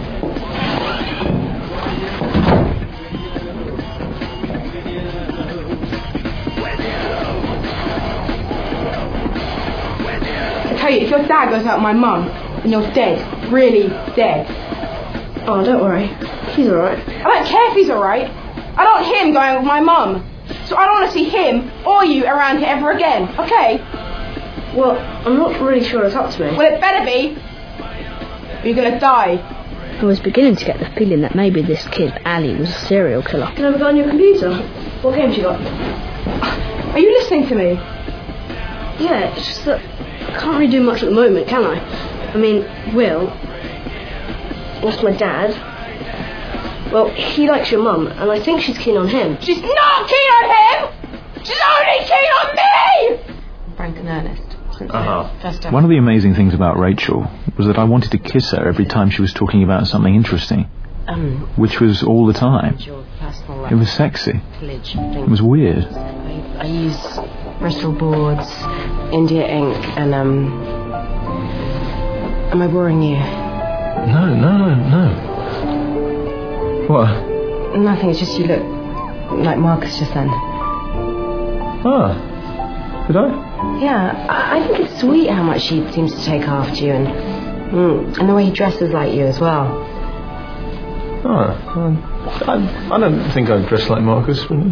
I tell you, if your dad goes out with my mum, then you're dead. Really dead. Oh, don't worry. He's alright. I don't care if he's alright. I don't want him going with my mum. So I don't want to see him or you around here ever again, okay? Well, I'm not really sure it's up to me. Well, it better be. Or you're going to die. I was beginning to get the feeling that maybe this kid, Ali, was a serial killer. You never got on your computer? What games you got? Are you listening to me? Yeah, it's just that I can't really do much at the moment, can I? I mean, Will, that's my dad. Well, he likes your mum, and I think she's keen on him. She's not keen on him! She's only keen on me! Frank and Ernest. Uh-huh. First time. One of the amazing things about Rachel was that I wanted to kiss her every time she was talking about something interesting, Um, which was all the time. your personal life. It was sexy. Pillage It thing. was weird. I, I use Bristol boards, India ink, and um. Am I boring you? No, no, no, no. What? Nothing. It's just you look like Marcus just then. Ah. Did I? Yeah, I, I think it's sweet how much he seems to take after you, and mm, and the way he dresses like you as well. Oh, um, I, I don't think I dress like Marcus, really.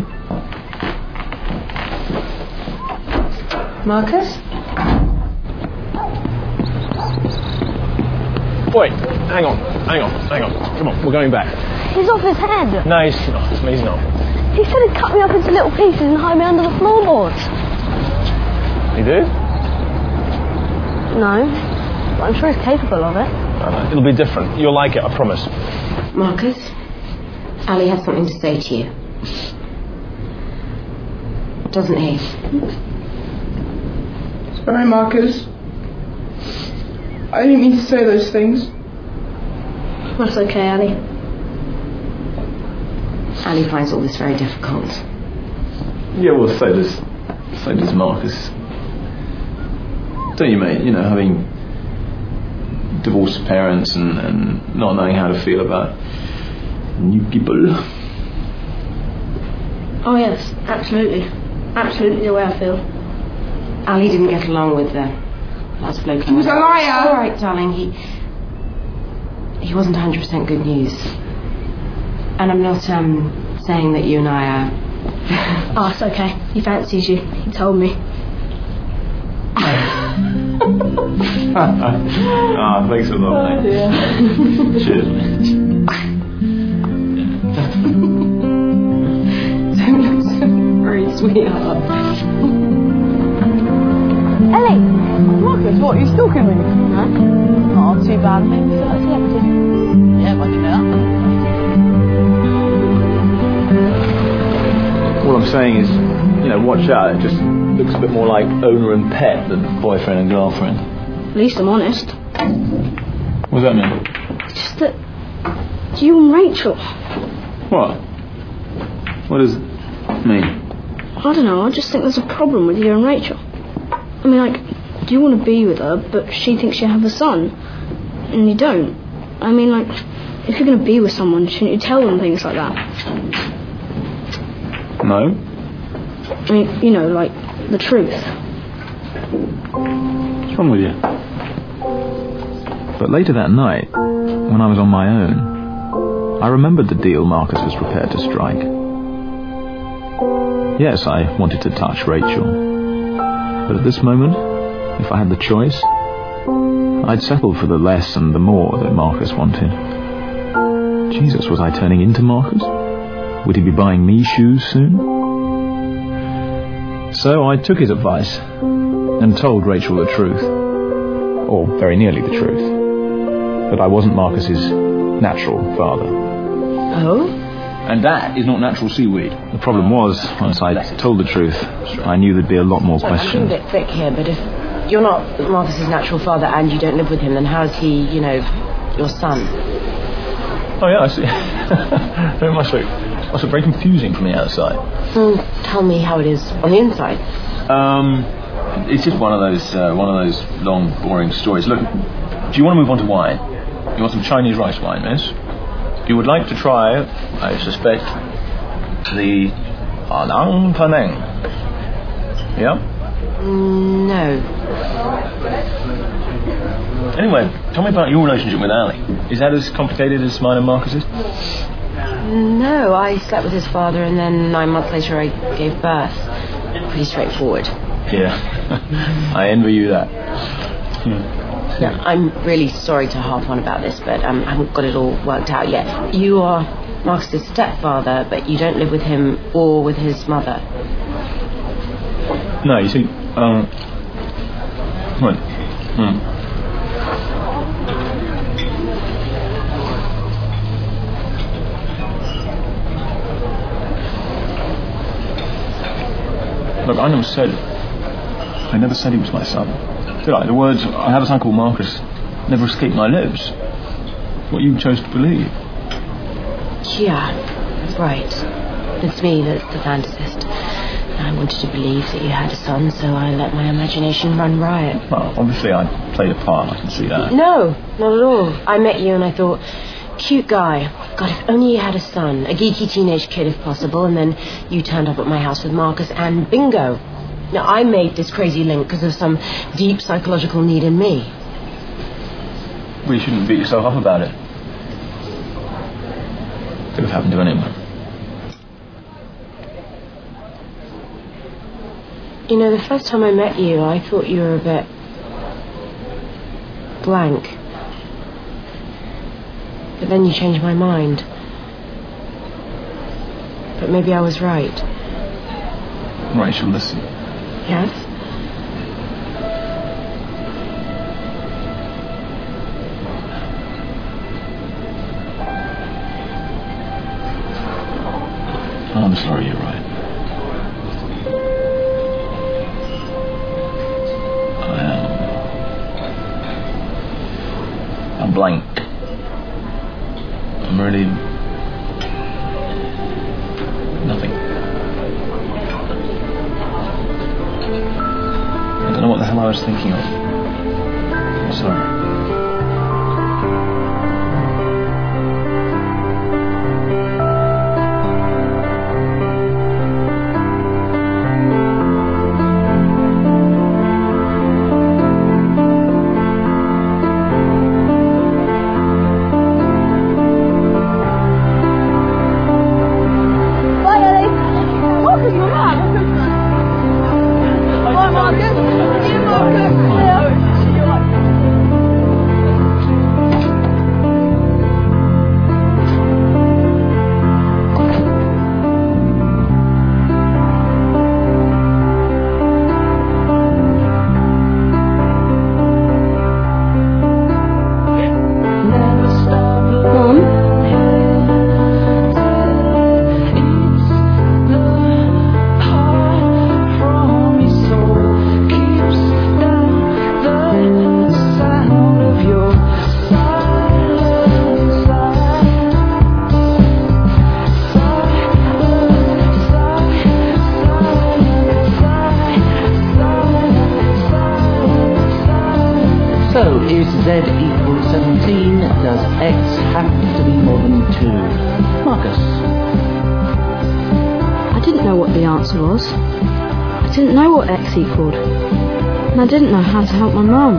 Marcus? Wait, hang on, hang on, hang on. Come on, we're going back. He's off his head. No, he's not. He's not. He said he'd cut me up into little pieces and hide me under the floorboards. You do? No, but I'm sure he's capable of it. No, no, it'll be different. You'll like it, I promise. Marcus? Ali has something to say to you. Doesn't he? Sorry, Marcus. I didn't mean to say those things. That's okay, Ali. Ali finds all this very difficult. Yeah, well, so does, so does Marcus. Don't you, mate? You know, having divorced parents and, and not knowing how to feel about new people. Oh, yes, absolutely. Absolutely the way I feel. Ali didn't get along with the last bloke. He was a liar! All right, darling, he... He wasn't one hundred percent good news. And I'm not, um, saying that you and I are... Oh, it's okay. He fancies you. He told me. Ah, thanks a lot, mate. dear. Cheers, mate. Don't look so very sweetheart. Ellie! Marcus, what, are you stalking me? No. Oh, too bad. Maybe you feel like selected. Yeah, might be better. All I'm saying is, you know, watch out. It just looks a bit more like owner and pet than boyfriend and girlfriend. At least I'm honest. What does that mean? It's just that you and Rachel, What? What does it mean? I don't know, I just think there's a problem with you and Rachel. I mean, like, do you want to be with her, but she thinks you have a son, and you don't? I mean, like, if you're going to be with someone, shouldn't you tell them things like that? No. I mean, you know, like, the truth. What's wrong with you? But later that night, when I was on my own, I remembered the deal Marcus was prepared to strike. Yes, I wanted to touch Rachel. But at this moment, if I had the choice, I'd settle for the less and the more that Marcus wanted. Jesus, was I turning into Marcus? Would he be buying me shoes soon? So I took his advice and told Rachel the truth, or very nearly the truth, that I wasn't Marcus's natural father. Oh? And that is not natural seaweed. The problem was, once I told the truth, I knew there'd be a lot more So I'm being a questions. bit thick here, but if you're not Marcus's natural father and you don't live with him, then how is he, you know, your son? Oh yeah, I see. Very much so. Also very confusing from the outside. Mm, tell me how it is on the inside. Um, it's just one of those uh, one of those long, boring stories. Look, Do you want to move on to wine? You want some Chinese rice wine, miss? You would like to try, I suspect, the Hanang Paneng. Yeah? Mm, no. Anyway, tell me about your relationship with Ali. Is that as complicated as mine and Marcus's? No, I slept with his father and then nine months later I gave birth. Pretty straightforward. Yeah. I envy you that. Hmm. Yeah, I'm really sorry to harp on about this, but um, I haven't got it all worked out yet. You are Marcus's stepfather, but you don't live with him or with his mother. No, you see, um... Right. Hmm. Look, I never said... I never said he was my son. Did I? The words, I have a son called Marcus, never escaped my lips. What you chose to believe. Yeah, right. It's me that's the fantasist. I wanted to believe that you had a son, so I let my imagination run riot. Well, obviously I played a part, I can see that. No, not at all. I met you and I thought, cute guy. God, if only you had a son. A geeky teenage kid, if possible. And then you turned up at my house with Marcus and bingo. Now, I made this crazy link because of some deep psychological need in me. Well, you shouldn't beat yourself up about it. Could have happened to anyone. You know, the first time I met you, I thought you were a bit... blank. But then you changed my mind. But maybe I was right. Rachel, listen. Yes? I'm sorry, you're right. I am... I'm blank. I'm really... nothing. I don't know what the hell I was thinking of. I'm sorry. If Z equals seventeen, does X have to be more than two? Marcus? I didn't know what the answer was. I didn't know what X equaled. And I didn't know how to help my mum.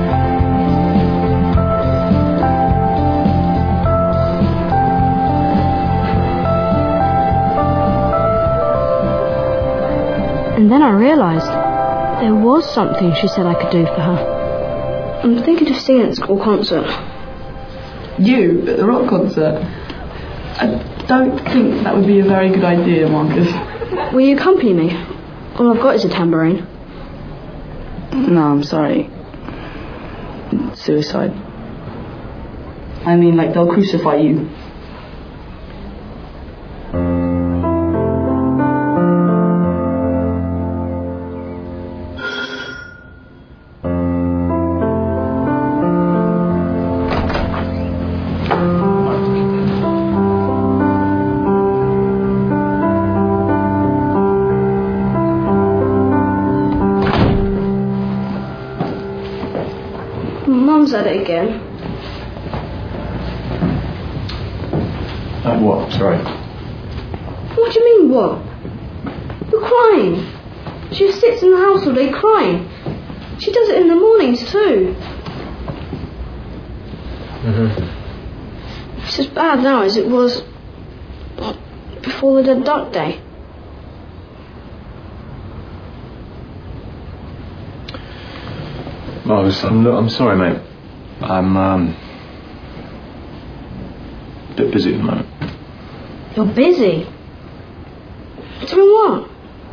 And then I realised there was something she said I could do for her. I'm thinking of seeing at the school concert. You at the rock concert? I don't think that would be a very good idea, Marcus. Will you accompany me? All I've got is a tambourine. No, I'm sorry. Suicide. I mean, like, they'll crucify you. Mum said it again. Uh, what? Sorry. What do you mean, what? You're crying. She just sits in the house all day crying. She does it in the mornings too. Mm-hmm. It's as bad now as it was before the Dead Duck Day. Marcus, I'm, I'm sorry, mate. I'm um, a bit busy at the moment. You're busy? Doing what?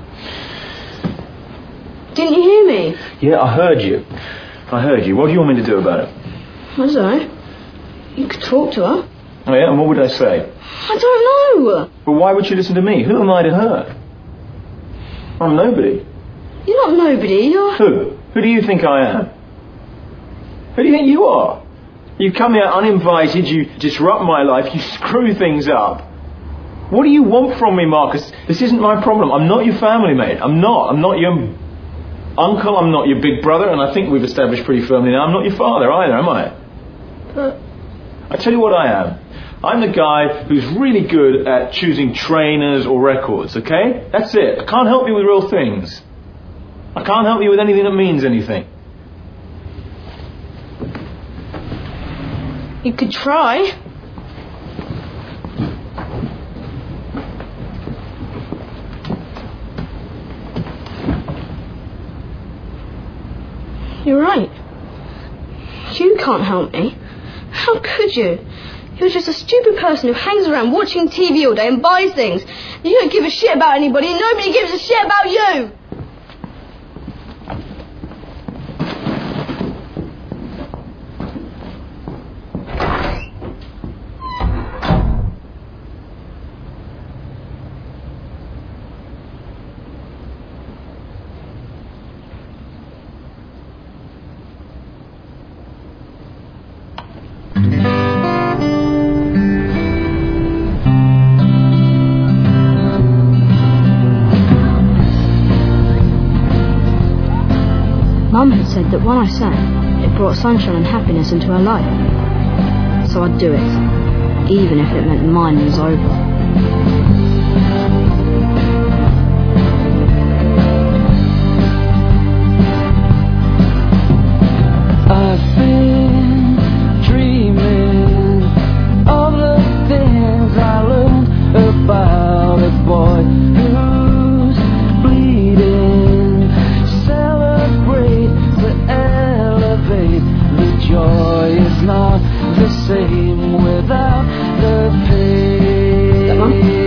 Didn't you hear me? Yeah, I heard you. I heard you. What do you want me to do about it? That's all right. You could talk to her. Oh, yeah? And what would I say? I don't know. Well, why would she listen to me? Who am I to her? I'm nobody. You're not nobody, you're... Who? Who do you think I am? Who do you think you are? You come here uninvited, you disrupt my life, you screw things up. What do you want from me, Marcus? This isn't my problem. I'm not your family, mate. I'm not. I'm not your uncle, I'm not your big brother, and I think we've established pretty firmly now I'm not your father either, am I? But... I tell you what I am. I'm the guy who's really good at choosing trainers or records, okay? That's it. I can't help you with real things. I can't help you with anything that means anything. You could try. You're right. You can't help me. How could you? You're just a stupid person who hangs around watching T V all day and buys things. You don't give a shit about anybody and nobody gives a shit about you. Mum had said that when I sang, it brought sunshine and happiness into her life. So I'd do it, even if it meant mine was over. I've been dreaming of the things I learned about a boy who's bleeding. Celebrate but elevate. The joy is not the same without the pain.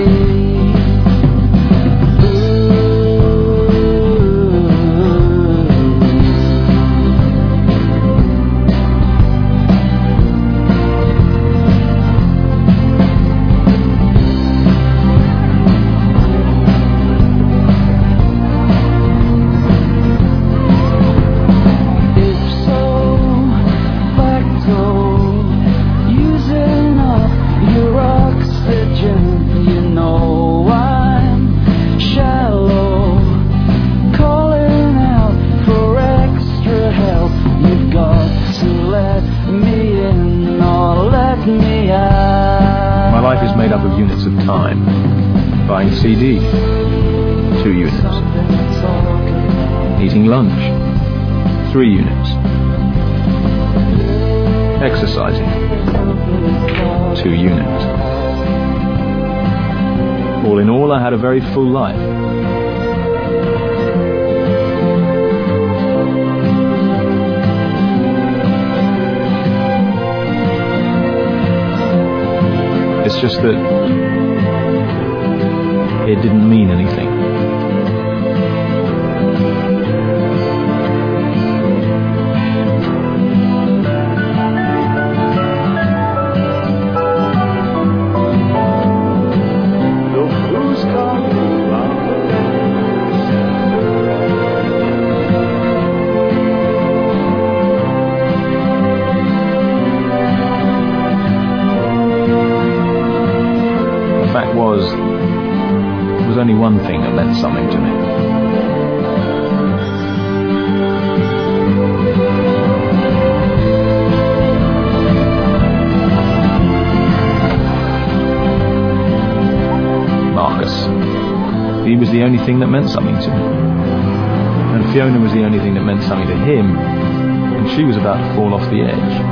C D, two units. Eating lunch, three units. Exercising, two units. All in all, I had a very full life. It's just that it didn't mean anything. The fact was, there was only one thing that meant something to me. He was the only thing that meant something to me. And Fiona was the only thing that meant something to him. And she was about to fall off the edge.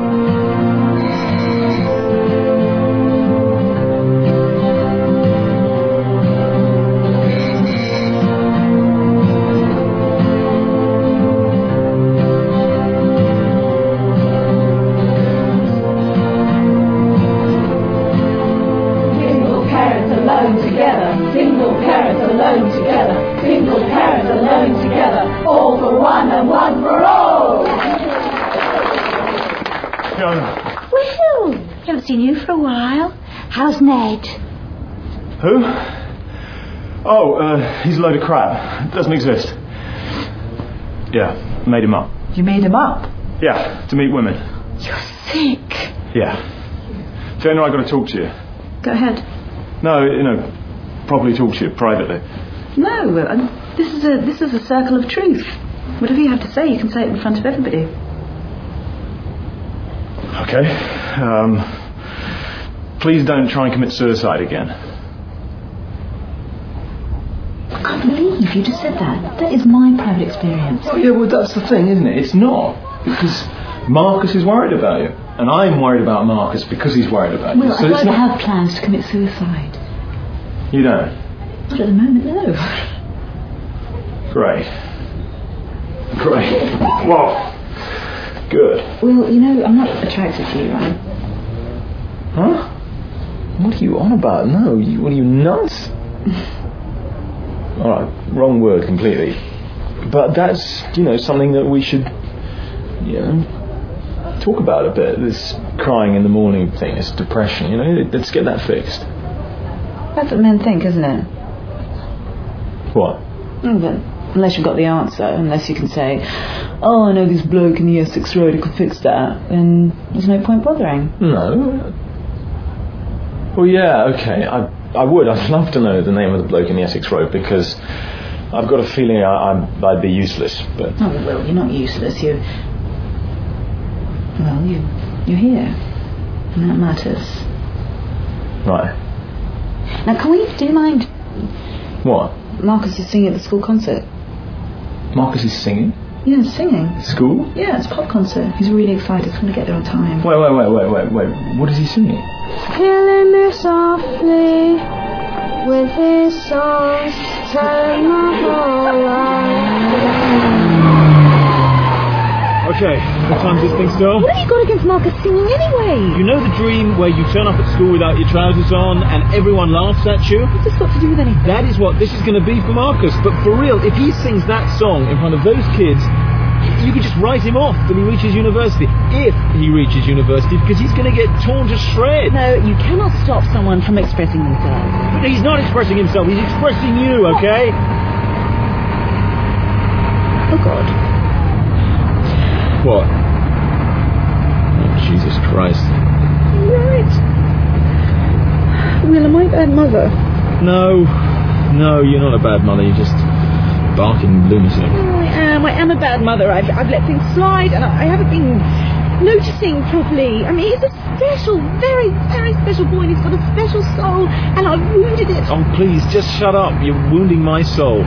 For a while. How's Ned? Who? Oh, uh, he's a load of crap. Doesn't exist. Yeah, made him up. You made him up? Yeah, to meet women. You're sick. Yeah. Fiona, I've got to talk to you. Go ahead. No, you know, properly talk to you, privately. No, uh, this is a this is a circle of truth. Whatever you have to say, you can say it in front of everybody. Okay. Um... Please don't try and commit suicide again. I can't believe you just said that. That is my private experience. Oh, yeah, well, that's the thing, isn't it? It's not. Because Marcus is worried about you. And I'm worried about Marcus because he's worried about you. Well, So I it's don't not... have plans to commit suicide. You don't? Not at the moment, no. Great. Great. Well, good. Well, you know, I'm not attracted to you, right? Huh? What are you on about? No, you, what are you, nuts? Alright, wrong word completely. But that's, you know, something that we should, you know, talk about a bit. This crying in the morning thing, this depression, you know, let's get that fixed. That's what men think, isn't it? What? Oh, but unless you've got the answer, unless you can say, oh, I know this bloke in the Essex Road who could fix that, then there's no point bothering. No. Well, yeah, okay, I I would. I'd love to know the name of the bloke in the Essex Road because I've got a feeling I, I'm, I'd be useless, but... Oh, well, you're not useless. You're... Well, you, you're here. And that matters. Right. Now, can we... Do you mind... What? Marcus is singing at the school concert. Marcus is singing? Yeah, singing. School? Yeah, it's a pop concert. He's really excited. He's going to get there on time. Wait, wait, wait, wait, wait, wait. What is he singing? Killing me softly with his songs, telling my whole life. Okay, what time does this thing start? What have you got against Marcus singing anyway? You know the dream where you turn up at school without your trousers on and everyone laughs at you? What's this got to do with anything? That is what this is going to be for Marcus. But for real, if he sings that song in front of those kids, you could just write him off till he reaches university. If he reaches university, because he's going to get torn to shreds. No, you cannot stop someone from expressing themselves. But he's not expressing himself, he's expressing you, okay? Oh, God. What? Oh, Jesus Christ. Right. Will, am I a bad mother? No, no, you're not a bad mother, you're just barking lunatic. Oh, I am. I am a bad mother. I've, I've let things slide and I, I haven't been noticing properly. I mean, he's a special, very, very special boy and he's got a special soul and I've wounded it. Oh, please, just shut up. You're wounding my soul.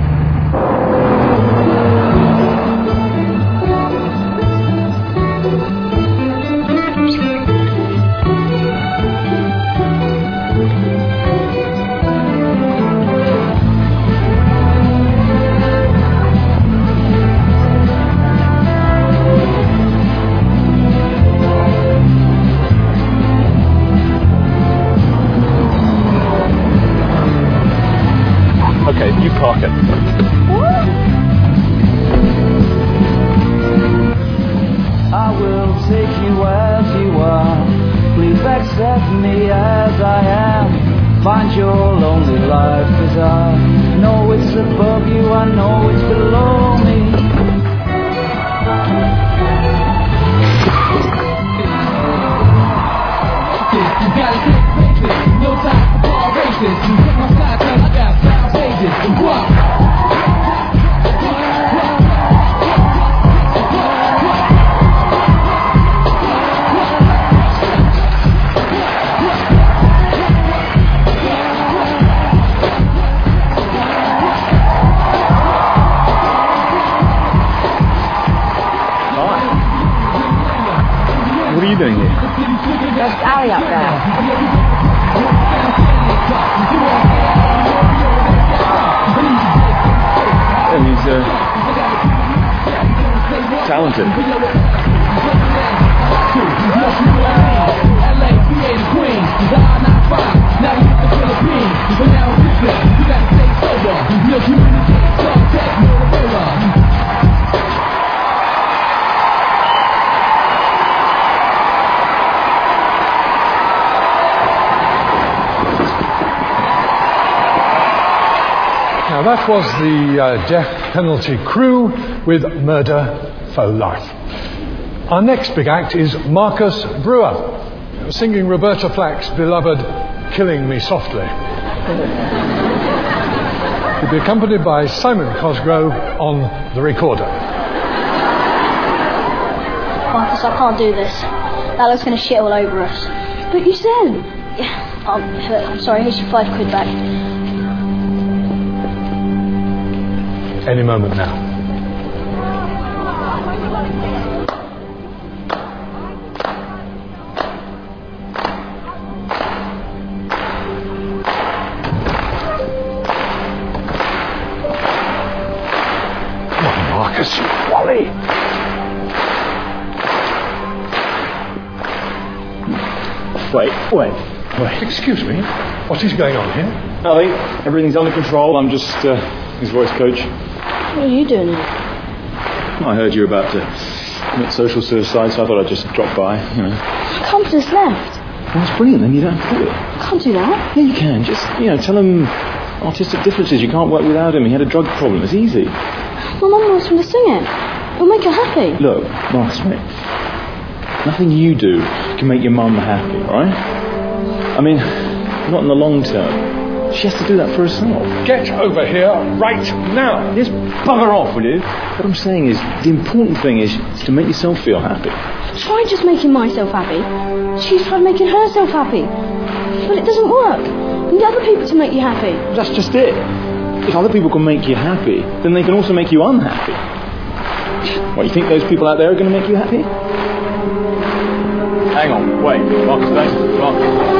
Park it. What? I will take you as you are. Please accept me as I am. Find your lonely life, 'cause I know it's above you, I know it's below me. You gotta get faces, no time for bar races. You hit my side 'cause I got five pages. What? talented. Now that was the uh, Death Penalty Crew with Murder for Life. Our next big act is Marcus Brewer, singing Roberta Flack's beloved Killing Me Softly. He'll be accompanied by Simon Cosgrove on the recorder. Marcus, I can't do this. That looks going to shit all over us. But you said... Yeah, I'm, I'm sorry, here's your five quid back. Any moment now. Come on, Marcus, you wally. Wait, wait, wait. Excuse me, what is going on here? Nothing. Everything's under control. I'm just uh, his voice coach. What are you doing here? I heard you were about to commit social suicide, so I thought I'd just drop by, you know. I can't just left. Well, that's brilliant, then you don't have to do it. I can't do that. Yeah, you can. Just, you know, tell him artistic differences. You can't work without him. He had a drug problem. It's easy. My mum wants me to sing it. It'll make her happy. Look, Marcus, mate, nothing you do can make your mum happy, all right? I mean, not in the long term. She has to do that for herself. Get over here right now. Just bugger off, will you? What I'm saying is, the important thing is to make yourself feel happy. I tried just making myself happy. She's tried making herself happy. But it doesn't work. You need other people to make you happy. That's just it. If other people can make you happy, then they can also make you unhappy. What, you think those people out there are going to make you happy? Hang on, wait. Marcus, thanks. Marcus.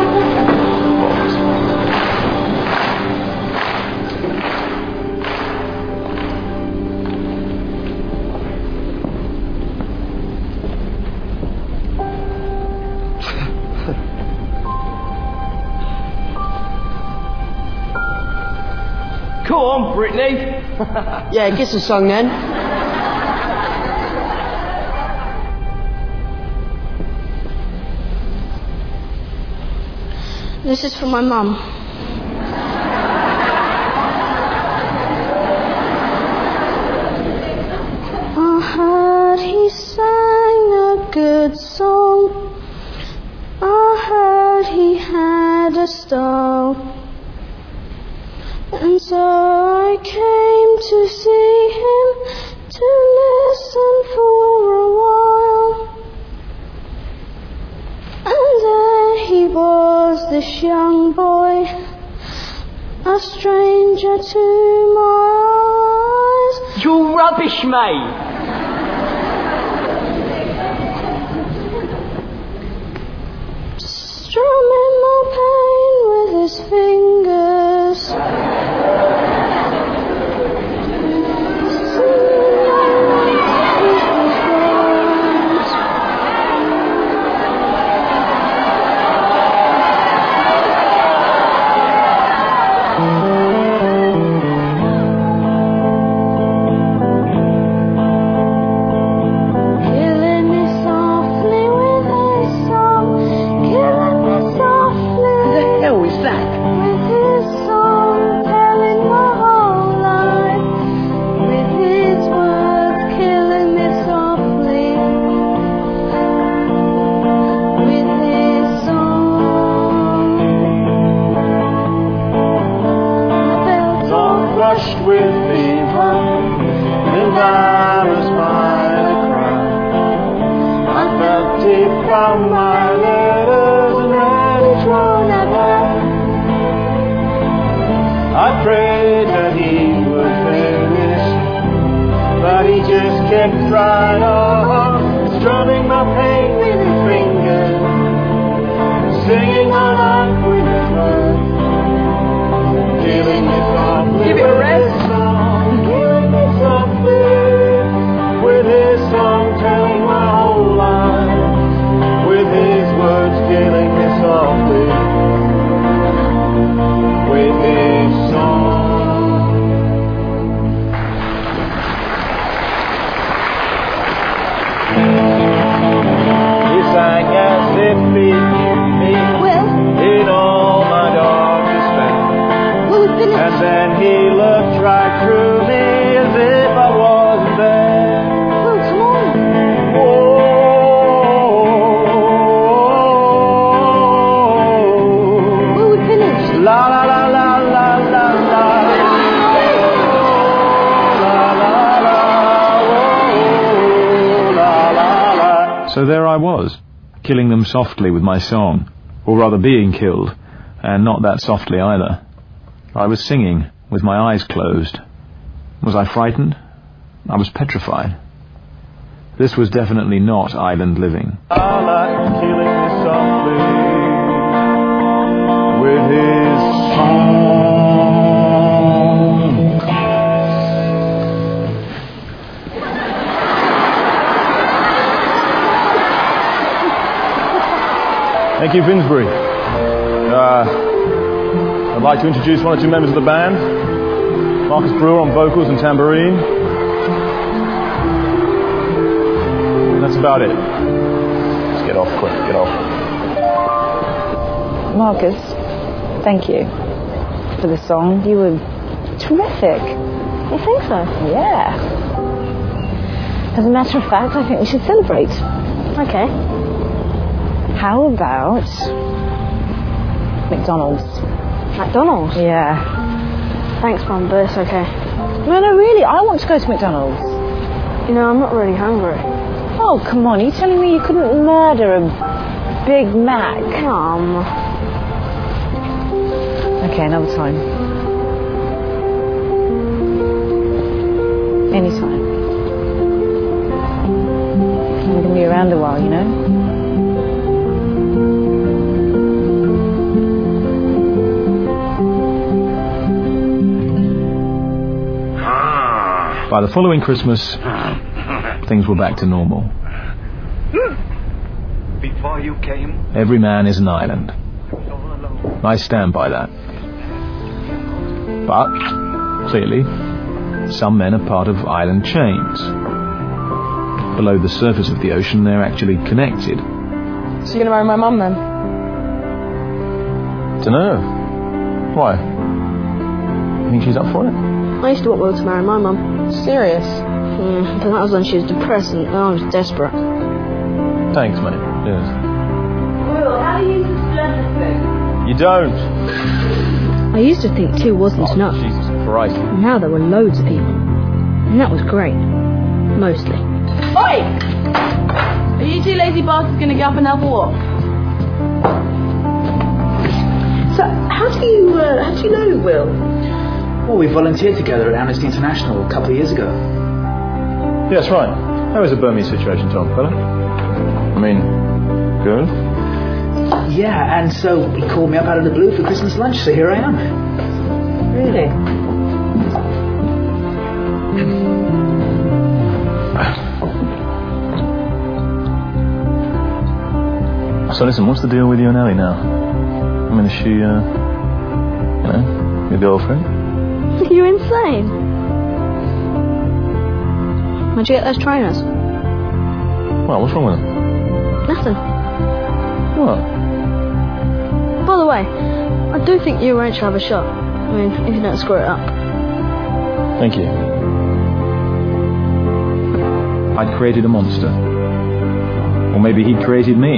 Go on, Brittany. Yeah, guess the song then. This is for my mum. I heard he sang a good song. I heard he had a style. And so I came to see him, to listen for a while. And there he was, this young boy, a stranger to my eyes. You're rubbish, mate. Strumming my pain with his fingers. I prayed that he would finish, but he just kept right on, strumming my pain with his fingers, singing my life with his words, killing me softly. Give it a rest. Killing me softly with his song. eyes and he looked right through me as if I wasn't there. Well, come on. Oh, well, we finished. La la la la la la la. So there I was, killing them softly with my song, or rather being killed, and not that softly either. I was singing, with my eyes closed. Was I frightened? I was petrified. This was definitely not island living. I like killing me softly, with his song. Thank you, Finsbury. Uh, I'd like to introduce one or two members of the band. Marcus Brewer on vocals and tambourine. And that's about it. Let's get off quick, get off. Marcus, thank you for the song. You were terrific. You think so? Yeah. As a matter of fact, I think we should celebrate. Okay. How about McDonald's? McDonald's? Yeah. Thanks, Mum, but it's okay. No, no, really, I want to go to McDonald's. You know, I'm not really hungry. Oh, come on, are you telling me you couldn't murder a Big Mac? Mum. Okay, another time. Anytime. I'm going to be around a while, you know? By the following Christmas, things were back to normal. Before you came, Every man is an island. I stand by that. But, clearly, some men are part of island chains. Below the surface of the ocean, they're actually connected. So you're going to marry my mum then? Dunno. Why? You think she's up for it? I used to want Will to marry my mum. Serious? Mm, but that was when she was depressed and I was desperate. Thanks, mate. Yes. Will, how do you use this? You don't. I used to think two wasn't enough. Jesus Christ. And now there were loads of people. And that was great. Mostly. Oi! Are you two lazy bastards going to get up and have a walk? So, how do you, uh, how do you know Will? Well, we volunteered together at Amnesty International a couple of years ago. Yes, right. How is the Burmese situation, Tom, fella? I mean, good? Yeah, and so he called me up out of the blue for Christmas lunch, so here I am. Really? So listen, what's the deal with you and Ellie now? I mean, is she, uh, you know, your girlfriend? Are you insane? Where'd you get those trainers? Well, what's wrong with them? Nothing. What? By the way, I do think you and Rachel have a shot. I mean, if you don't screw it up. Thank you. I'd created a monster. Or maybe he'd created me.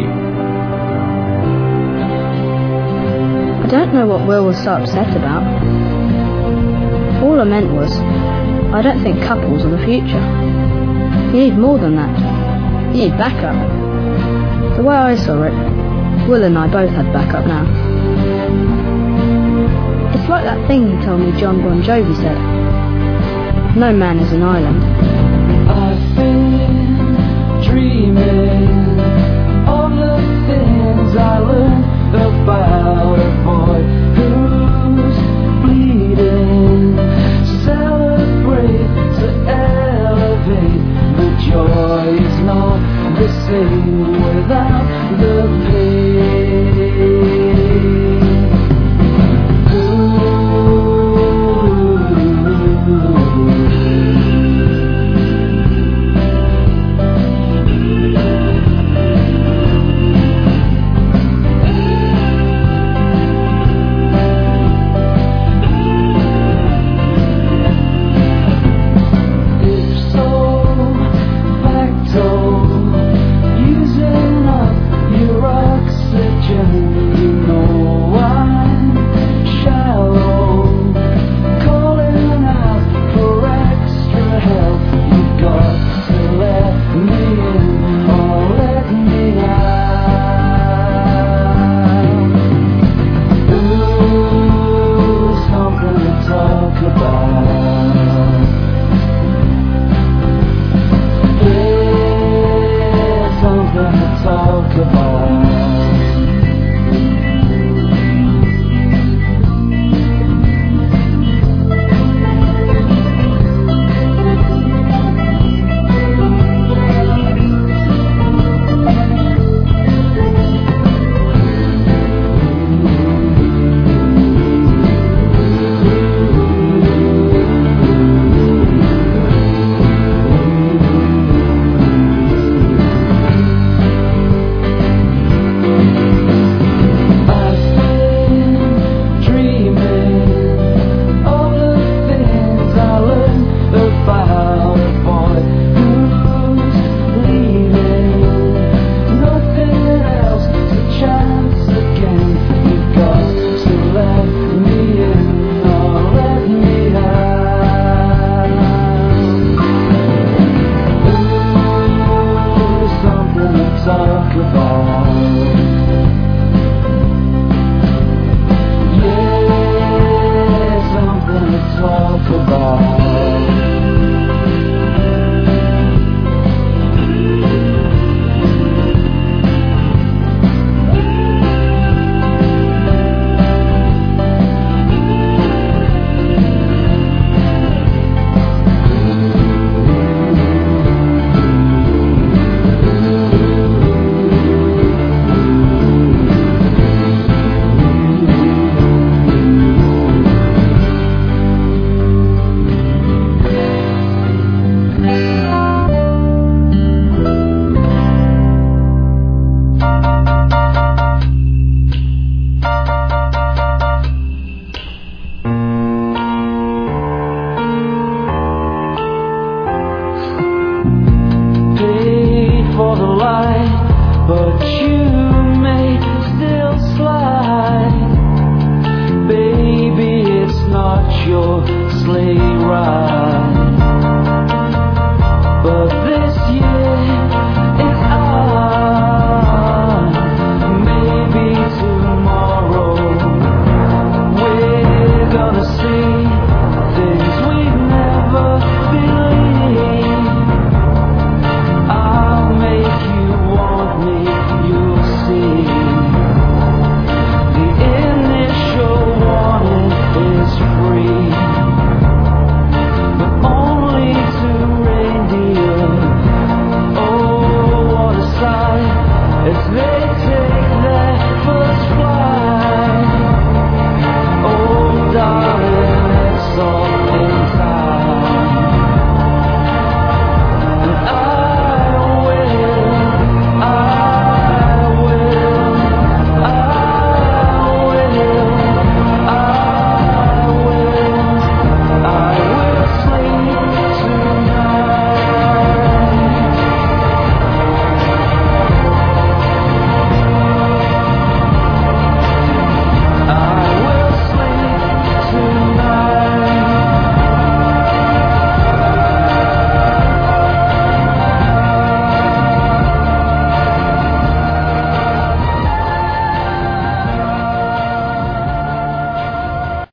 I don't know what Will was so upset about. All I meant was, I don't think couples are the future. You need more than that. You need backup. The way I saw it, Will and I both had backup now. It's like that thing he told me John Bon Jovi said. No man is an island. I've been dreaming of the things I learned about